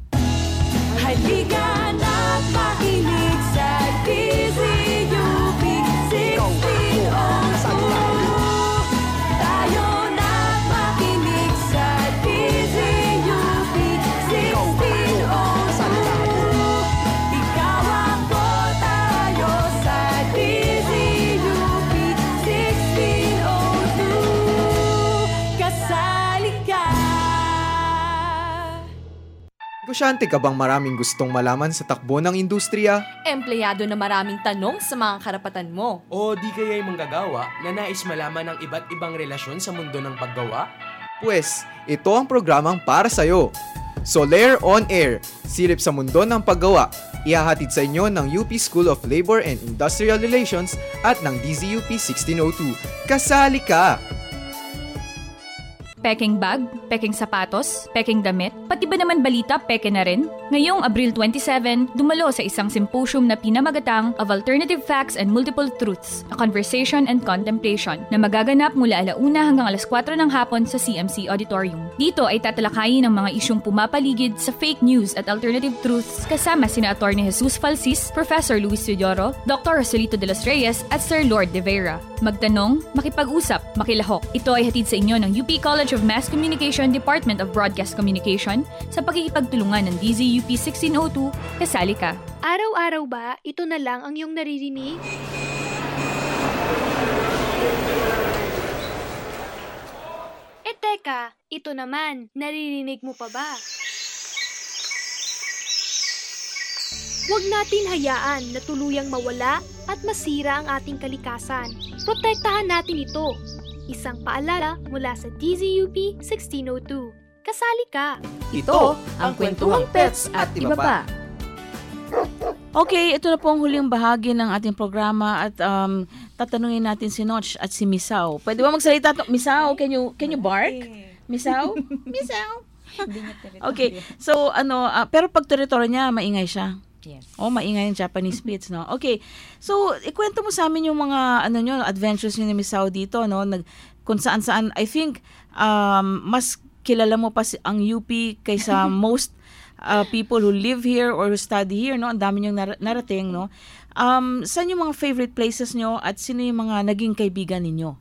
Halika na't makinig sa D Z U P sixteen oh two. Tayo na't makinig sa D Z U P sixteen oh two. Ikaw ako, tayo sa D Z U P sixteen oh two. Kasali ka. Negosyante ka bang maraming gustong malaman sa takbo ng industriya? Empleyado na maraming tanong sa mga karapatan mo. O di kaya'y manggagawa na nais malaman ng iba't ibang relasyon sa mundo ng paggawa? Pues, ito ang programang para sa'yo. Soler On Air, silip sa mundo ng paggawa. Ihahatid sa inyo ng U P School of Labor and Industrial Relations at ng D Z U P sixteen oh two. Kasali ka! Peking bag, peking sapatos, peking damit, pati ba naman balita peke na rin? Ngayong Abril twenty-seven, dumalo sa isang symposium na pinamagatang of Alternative Facts and Multiple Truths, a Conversation and Contemplation na magaganap mula alauna hanggang alas kwatro ng hapon sa C M C Auditorium. Dito ay tatalakayin ang mga isyong pumapaligid sa fake news at alternative truths kasama sina Atty. Jesus Falsis, Professor Luis Teodoro, Doctor Joselito de los Reyes at Sir Lord de Vera. Magtanong, makipag-usap, makilahok. Ito ay hatid sa inyo ng U P College of Mass Communication, Department of Broadcast Communication sa pakikipagtulungan ng D Z U P sixteen oh two. Kasali ka. Araw-araw ba, ito na lang ang iyong naririnig? Eh teka, ito naman, naririnig mo pa ba? Huwag natin hayaan na tuluyang mawala at masira ang ating kalikasan. Protektahan natin ito. Isang paalala mula sa D Z U P sixteen oh two. Kasali ka! Ito ang kwentuhang pets at iba pa. Okay, ito na po ang huling bahagi ng ating programa at um, tatanungin natin si Notch at si Misaw. Pwede ba magsalita? To? Misaw, can you, can you bark? Misaw? Misaw? Okay, so ano, uh, pero pag teritoryo niya, maingay siya. Yes. Oh, maingay yung Japanese Spitz, no? Okay. So, ikwento mo sa amin yung mga ano nyo, adventures niyo ni Misaw dito, no? Nag, kung saan-saan, I think um, mas kilala mo pa si, ang U P kaysa most uh, people who live here or who study here, no? Ang dami niyong nar- narating, no? Um, saan yung mga favorite places nyo at sino yung mga naging kaibigan ninyo?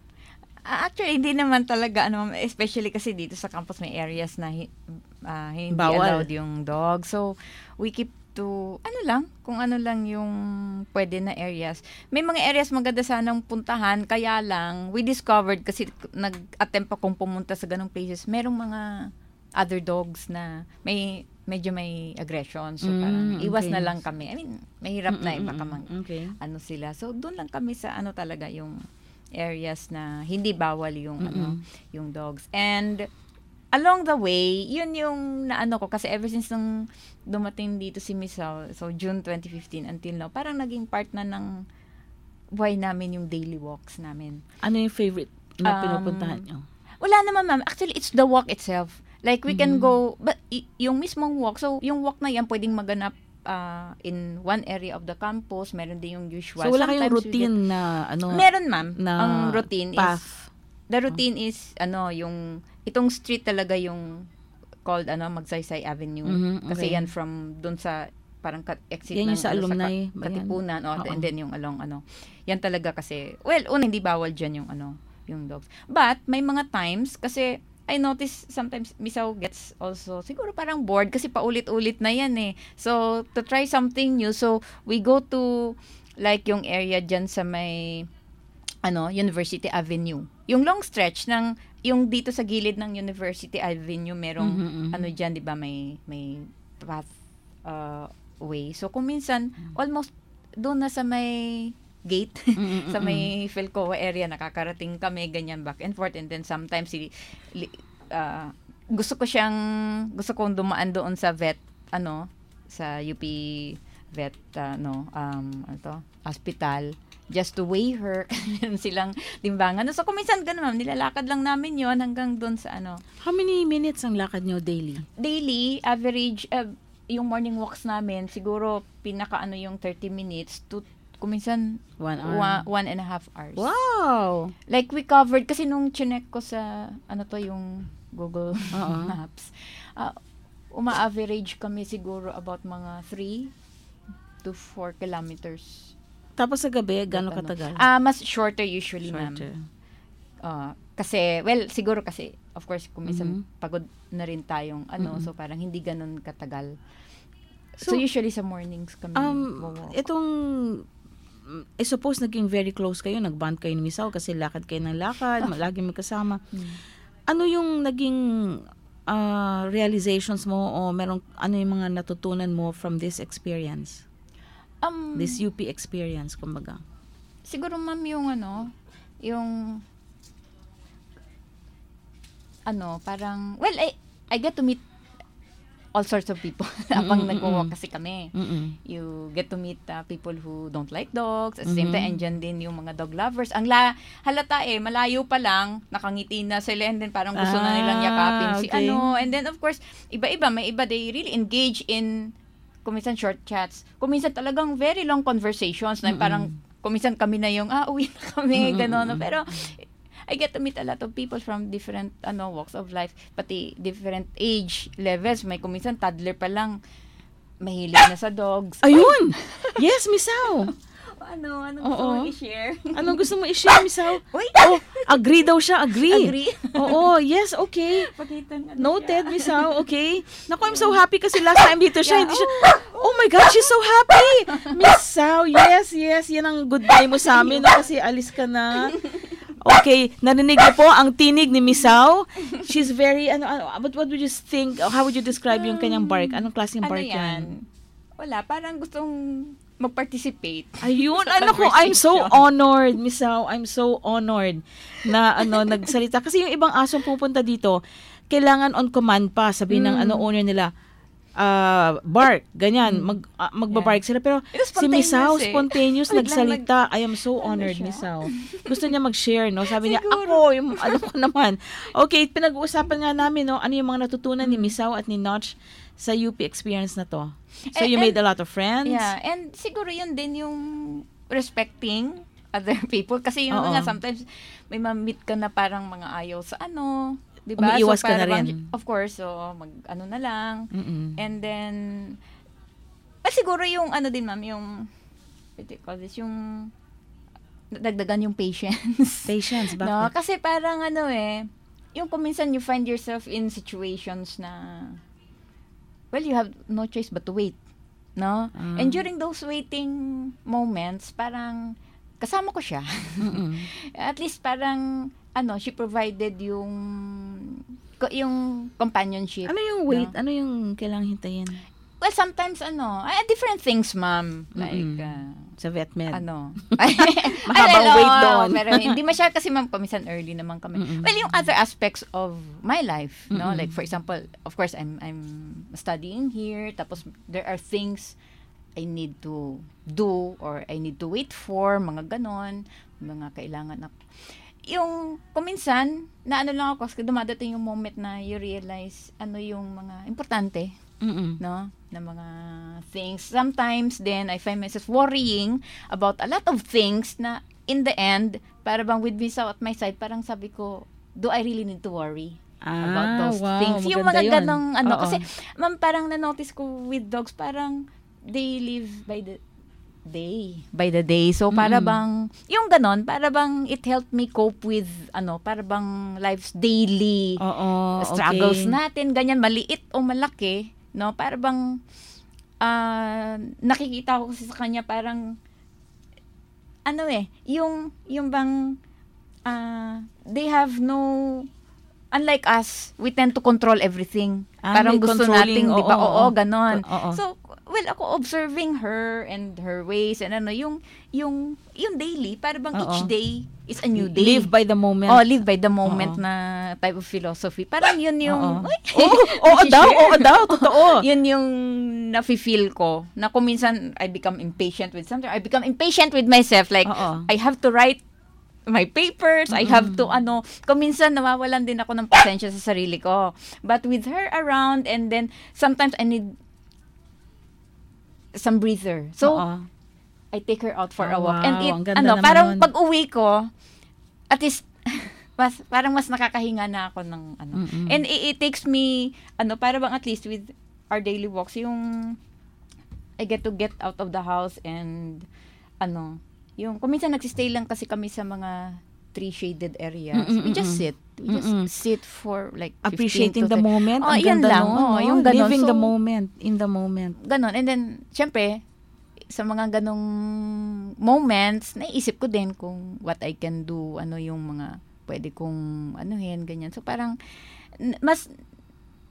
Uh, actually, hindi naman talaga, ano, especially kasi dito sa campus may areas na uh, hindi Bawal. allowed yung dog. So, we keep to, ano lang, kung ano lang yung pwede na areas. May mga areas maganda sanang puntahan, kaya lang, we discovered, kasi nag-attempt akong pumunta sa ganong places, merong mga other dogs na may, medyo may aggression. So, Mm, parang iwas okay. na lang kami. I mean, mahirap na eh, Mm, mm, baka mm, mang, okay. ano sila. So, doon lang kami sa, ano talaga, yung areas na hindi bawal yung, Mm-mm. ano, yung dogs. And, along the way, yun yung naano ko kasi ever since nung dumating dito si Misaw, so June twenty fifteen until now, parang naging part na ng buhay namin yung daily walks namin. Ano yung favorite na Um, pinupuntahan nyo? Wala naman, ma'am. Actually, it's the walk itself. Like, we can Mhm. go, but y- yung mismong walk, so yung walk na yan, pwedeng maganap uh, in one area of the campus, meron din yung usual. So, wala kayong Sometimes we routine get- na ano? Meron, ma'am. Na Ang routine path. is, the routine is, ano, yung, itong street talaga yung called, ano, Magsaysay Avenue. Mhm, Kasi okay. yan from, dun sa, parang cut, exit Yan ng, yung sa ano, alumni Ka- ba yan? Katipunan, oh, Oo. and then yung along, ano, yan talaga kasi, well, una, hindi bawal dyan yung, ano, yung dogs. But, may mga times, kasi, I notice sometimes Misaw gets also siguro parang bored kasi paulit-ulit na yan eh. So, to try something new, so we go to like yung area dyan sa may ano, University Avenue. Yung long stretch ng yung dito sa gilid ng University Avenue merong Mhm, mhm. ano dyan, 'di ba, may may path uh, way. So kung minsan almost doon na sa may gate Mm-mm-mm. sa may Philcoa area nakakarating kami ganyan back and forth, and then sometimes si li- uh, gusto ko siyang gusto kong dumaan doon sa vet ano sa U P vet uh, no um ano to, hospital just to weigh her. Meron silang timbangan. So kung minsan ganun, ma'am, nilalakad lang namin yon hanggang doon sa ano. How many minutes ang lakad nyo daily? Daily average uh, yung morning walks namin siguro pinaka ano yung thirty minutes to kuminsan One hour. One, one and a half hours. Wow! Like we covered, kasi nung chinek ko sa, ano to, yung Google Oo. Maps, uh, uma-average kami siguro about mga three to four kilometers. Tapos sa gabi, gano'ng Ano. katagal? Ah, mas shorter usually, Shorter. ma'am. Uh, kasi, well, siguro kasi, of course, kung minsan Mhm. pagod na rin tayong, ano, Mhm. so parang hindi ganun katagal. So, So, usually sa mornings kami Um, walk. itong, I suppose naging very close kayo, nag-bond kayo ni Misaw kasi lakad kayo ng lakad, lagi magkasama. Hmm. Ano yung naging uh, realizations mo o merong ano yung mga natutunan mo from this experience? Um, this U P experience, kumbaga. Siguro, ma'am, yung ano, yung ano, parang, well, I, I get to meet all sorts of people habang Mm-mm, nag-walk mm-mm. kasi kami. Mm-mm. You get to meet uh, people who don't like dogs. At the same Mhm. time, andyan din yung mga dog lovers. Ang la, halata eh, malayo pa lang, nakangiti na sila and then parang gusto na nilang yakapin si Ah, okay. ano. And then, of course, iba-iba. May iba, they really engage in kuminsan short chats. Kuminsan talagang very long conversations na Mm-mm. parang kuminsan kami na yung, ah, uwi na kami, Mm-mm. gano'n. Pero, I get to meet a lot of people from different ano walks of life, pati different age levels. May kuminsan toddler pa lang mahilig na sa dogs. Ayun! Yes, Misaw! ano, ano Oo. gusto mo i-share? Anong gusto mo i-share, Misaw? Uy! Oh, agree daw siya, agree. Agree? Oo, yes, okay. Pakita nga Noted, Misaw, okay. Naku, I'm so happy kasi last time dito siya, Yeah. hindi siya, oh my God, she's so happy. Misaw, yes, yes, yan ang goodbye mo sa amin, no, kasi alis ka na. Okay, narinig niyo po ang tinig ni Misaw. She's very, ano, ano, but what would you think, how would you describe yung kanyang bark? Anong klaseng Ano bark yan? yan? Wala, parang gustong mag-participate. Ayun, sa ano ko, I'm so conversation. honored, Misaw. I'm so honored na ano nagsalita. Kasi yung ibang asong pupunta dito, kailangan on command pa. Sabihin ng Mm. ano owner nila, uh, bark, ganyan, mag, uh, magbabark sila. Pero Ito si Misaw, spontaneous eh. spontaneous, Biglang nagsalita. I am so honored, Misaw. Gusto niya mag-share, no? Sabi niya, ako, yung, ano ko naman. Okay, pinag-uusapan nga namin, no? Ano yung mga natutunan ni Misaw at ni Notch sa U P experience na to. So And- you made and- a lot of friends? Yeah, and siguro yun din yung respecting other people. Kasi yung Oo. nga, sometimes may ma-meet ka na parang mga ayaw sa ano, di ba? Umiiwas ka na parang- rin. Of course, so mag ano na lang. Mm-mm. And then, ah, siguro yung ano din, ma'am, yung, what do you call this, yung dagdagan yung patience. Patience, bakit? No, kasi parang ano eh, yung kuminsan you find yourself in situations na, well, you have no choice but to wait. No? Ah. And during those waiting moments, parang kasama ko siya. Mm-mm. At least parang, ano, she provided yung, ko- yung companionship. Ano yung wait? Ano yung kailangang hintayin? Well, sometimes, ano, ah, different things, ma'am. Like, Mm-mm. uh, sa VetMed. ano. Mahabang Ano, wait doon. Pero hindi masyado kasi, ma'am, paminsan early naman kami. Mm-mm. Well, yung other aspects of my life, no? Mm-mm. Like, for example, of course, I'm I'm studying here, tapos there are things I need to do or I need to wait for, mga ganon, mga kailangan na. Yung, kuminsan, na ano lang ako, kasi dumadating yung moment na you realize ano yung mga importante, Mm-mm. no, na mga things. Sometimes then I find myself worrying about a lot of things na in the end, para bang with Misaw at my side, parang sabi ko, do I really need to worry about Ah, those wow, things? Yung maganda mga yun. ganong ano, Oo. kasi ma'am, parang na-notice ko with dogs, parang they live by the day by the day. So para Mm-mm. bang yung ganon, para bang it helped me cope with ano, para bang life's daily Oo, struggles okay. natin, ganyan, maliit o malaki, no? Para bang ah, nakikita ko kasi sa kanya parang ano eh, yung yung bang ah, they have no, unlike us, we tend to control everything. Ah, Parang may gusto controlling, nating, di ba? oo, Oo, oo. ganon. Oo. So, well, ako observing her and her ways and ano, yung yung yung daily, para bang Oo. each day is a new day. Live by the moment. Oh, live by the moment Oo. na type of philosophy. Parang yun yung, Oo. Uy, Oo, oo daw, oo daw, totoo. yun yung nafe-feel ko, na kung minsan I become impatient with something, I become impatient with myself, like, Oo. I have to write my papers, I have to, ano, kung minsan nawawalan din ako ng pasensya sa sarili ko. But with her around, and then, sometimes I need some breather. So, Oo. I take her out for a Oh, walk. wow, And it, ang ganda ano, naman parang nun. pag uwi ko, at least, mas, parang mas nakakahinga na ako ng, ano. Mm-mm. And it, it takes me, ano, para bang at least with our daily walks, yung, I get to get out of the house and, ano, yung, kung minsan nagsistay lang kasi kami sa mga tree-shaded areas. Mm-mm, We just mm-mm. sit. We just Mm-mm. sit for like fifteen Appreciating to the thirty moment. Oh, Ang yun ganda lang. nun, Oh, no? yung ganon. Living the So, moment. In the moment. ganon. And then, syempre, sa mga ganong moments, naisip ko din kung what I can do, ano yung mga pwede kong anuhin, ganyan. So, parang, n- mas,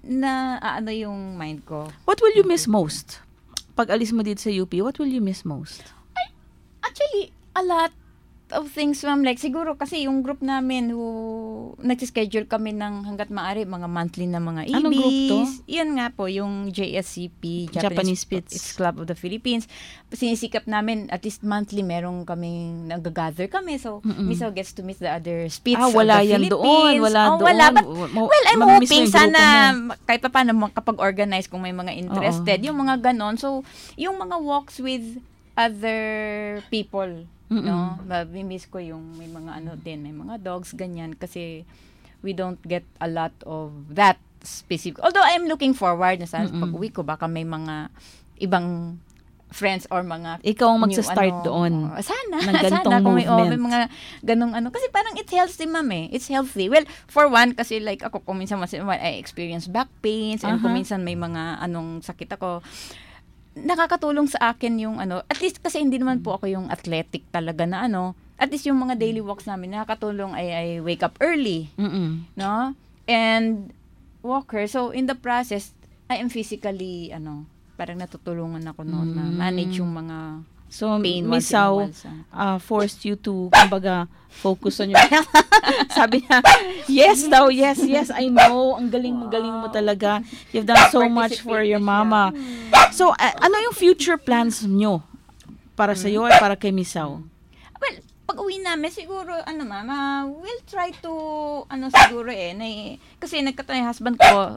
na ano yung mind ko. What will you miss most? Pag alis mo dito sa U P, what will you miss most? Ay, actually, a lot of things, ma'am. Like, siguro kasi yung group namin who nagsischedule kami ng hanggat maaari, mga monthly na mga E Bs. Anong group to? Yan nga po, yung J S C P, Japanese, Japanese Spitz Club of the Philippines. Sinisikap namin, at least monthly, merong kaming nag-gather kami. So, Mm-mm. Misaw gets to meet the other Spitz Ah, wala of the yan Philippines. doon. Wala oh, doon. Wala. But, Mo- well, I'm mamimiss mo hoping yung grupo sana mo. kahit pa paano makapag-organize kung may mga interested. Yung mga ganon. So, yung mga walks with other people. Mm-mm. No, mabimiss ko yung may mga ano din, may mga dogs ganyan kasi we don't get a lot of that specific. Although I'm looking forward na sana Mm-mm. pag-uwi ko baka may mga ibang friends or mga Ikaw ang new, magsa-start ano, doon. oh, sana, ng ganitong sana kung may, oh, may movement. mga ganong ano. Kasi parang it's healthy, ma'am eh. It's healthy. Well, for one, kasi like ako, kung minsan I experience back pains and kung Aha. minsan may mga anong sakit ako, nakakatulong sa akin yung ano, at least kasi hindi naman po ako yung athletic talaga na ano, at least yung mga daily walks namin, nakakatulong ay I wake up early. Mm-mm. No? And walker. So, in the process, I am physically, ano, parang natutulungan ako noon na manage yung mga So, pain once in a Misaw while. So, uh, forced you to, kumbaga, focus on your health. Sabi niya, yes daw, yes, yes, I know. Ang galing mo, galing mo talaga. You've done so much for your mama. So, uh, ano yung future plans nyo para sa iyo at para kay Misaw? well, pag uwi namin, siguro, ano mama, we'll try to, ano siguro eh, na, kasi nagkataon yung husband ko,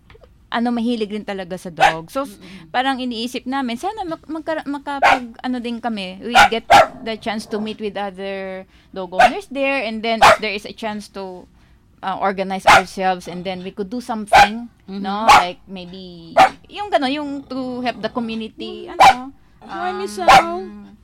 ano, mahilig rin talaga sa dog. So, mm-hmm. parang iniisip namin, sana mak- magka- makapag, ano din kami, we get the chance to meet with other dog owners there, and then if there is a chance to uh, organize ourselves, and then we could do something, mm-hmm. no? Like, maybe, yung gano'n, yung to help the community, ano, Hi, um, Misaw.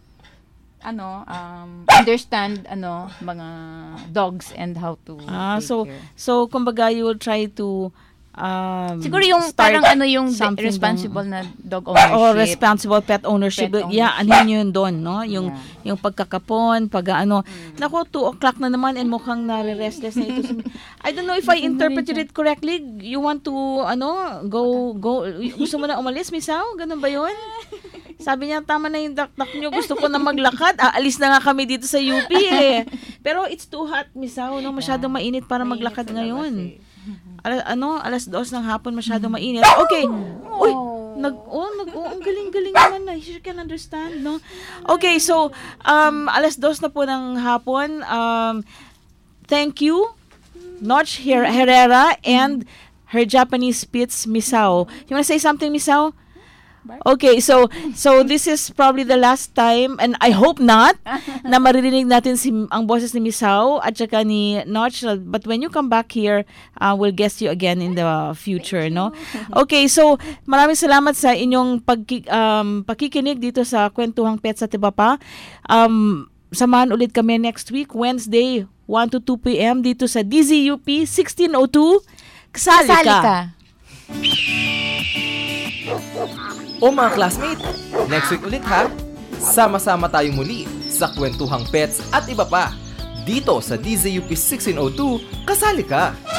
ano, um, understand, ano, mga dogs and how to Ah, take so, care. so, kumbaga, you will try to Um, siguro yung start parang ano yung something responsible na dog ownership. Oh, responsible pet ownership. Pet Yeah, ownership. ano yun doon, no? Yung Yeah. yung pagkakapon, pag ano. Naku, two o'clock na naman and mukhang nare-restless na ito. I don't know if I interpreted it correctly. You want to, ano, go, go, gusto mo na umalis, Misaw? Ganun ba yun? Sabi niya, tama na yung dakdak niyo. Gusto ko na maglakad. Aalis na nga kami dito sa U P eh. Pero it's too hot, Misaw. No? Masyadong mainit para maglakad ngayon. Ala, ano, alas dos ng hapon, masyadong mainit. Okay. Uy, nag, oh, nag, oh, ang galing-galing naman na. You can understand, no? Okay, so, um, alas dos na po ng hapon. Um, thank you, Notch Her- Herrera and her Japanese Spitz, Misaw. You wanna say something, Misaw? Okay, so so this is probably the last time, and I hope not, na maririnig natin si, ang boses ni Misaw at saka ni Notch. But when you come back here, uh, we'll guest you again in the future, no? Okay, so maraming salamat sa inyong pagki, um, pakikinig dito sa Kwentuhang Pets at Iba Pa. Um, samahan ulit kami next week, Wednesday, one to two p.m. dito sa D Z U P sixteen oh two. Kasali ka! Kasali ka. O mga classmate, next week ulit ha! Sama-sama tayong muli sa Kwentuhang Pets at Iba Pa dito sa D Z U P sixteen oh two. Kasali ka!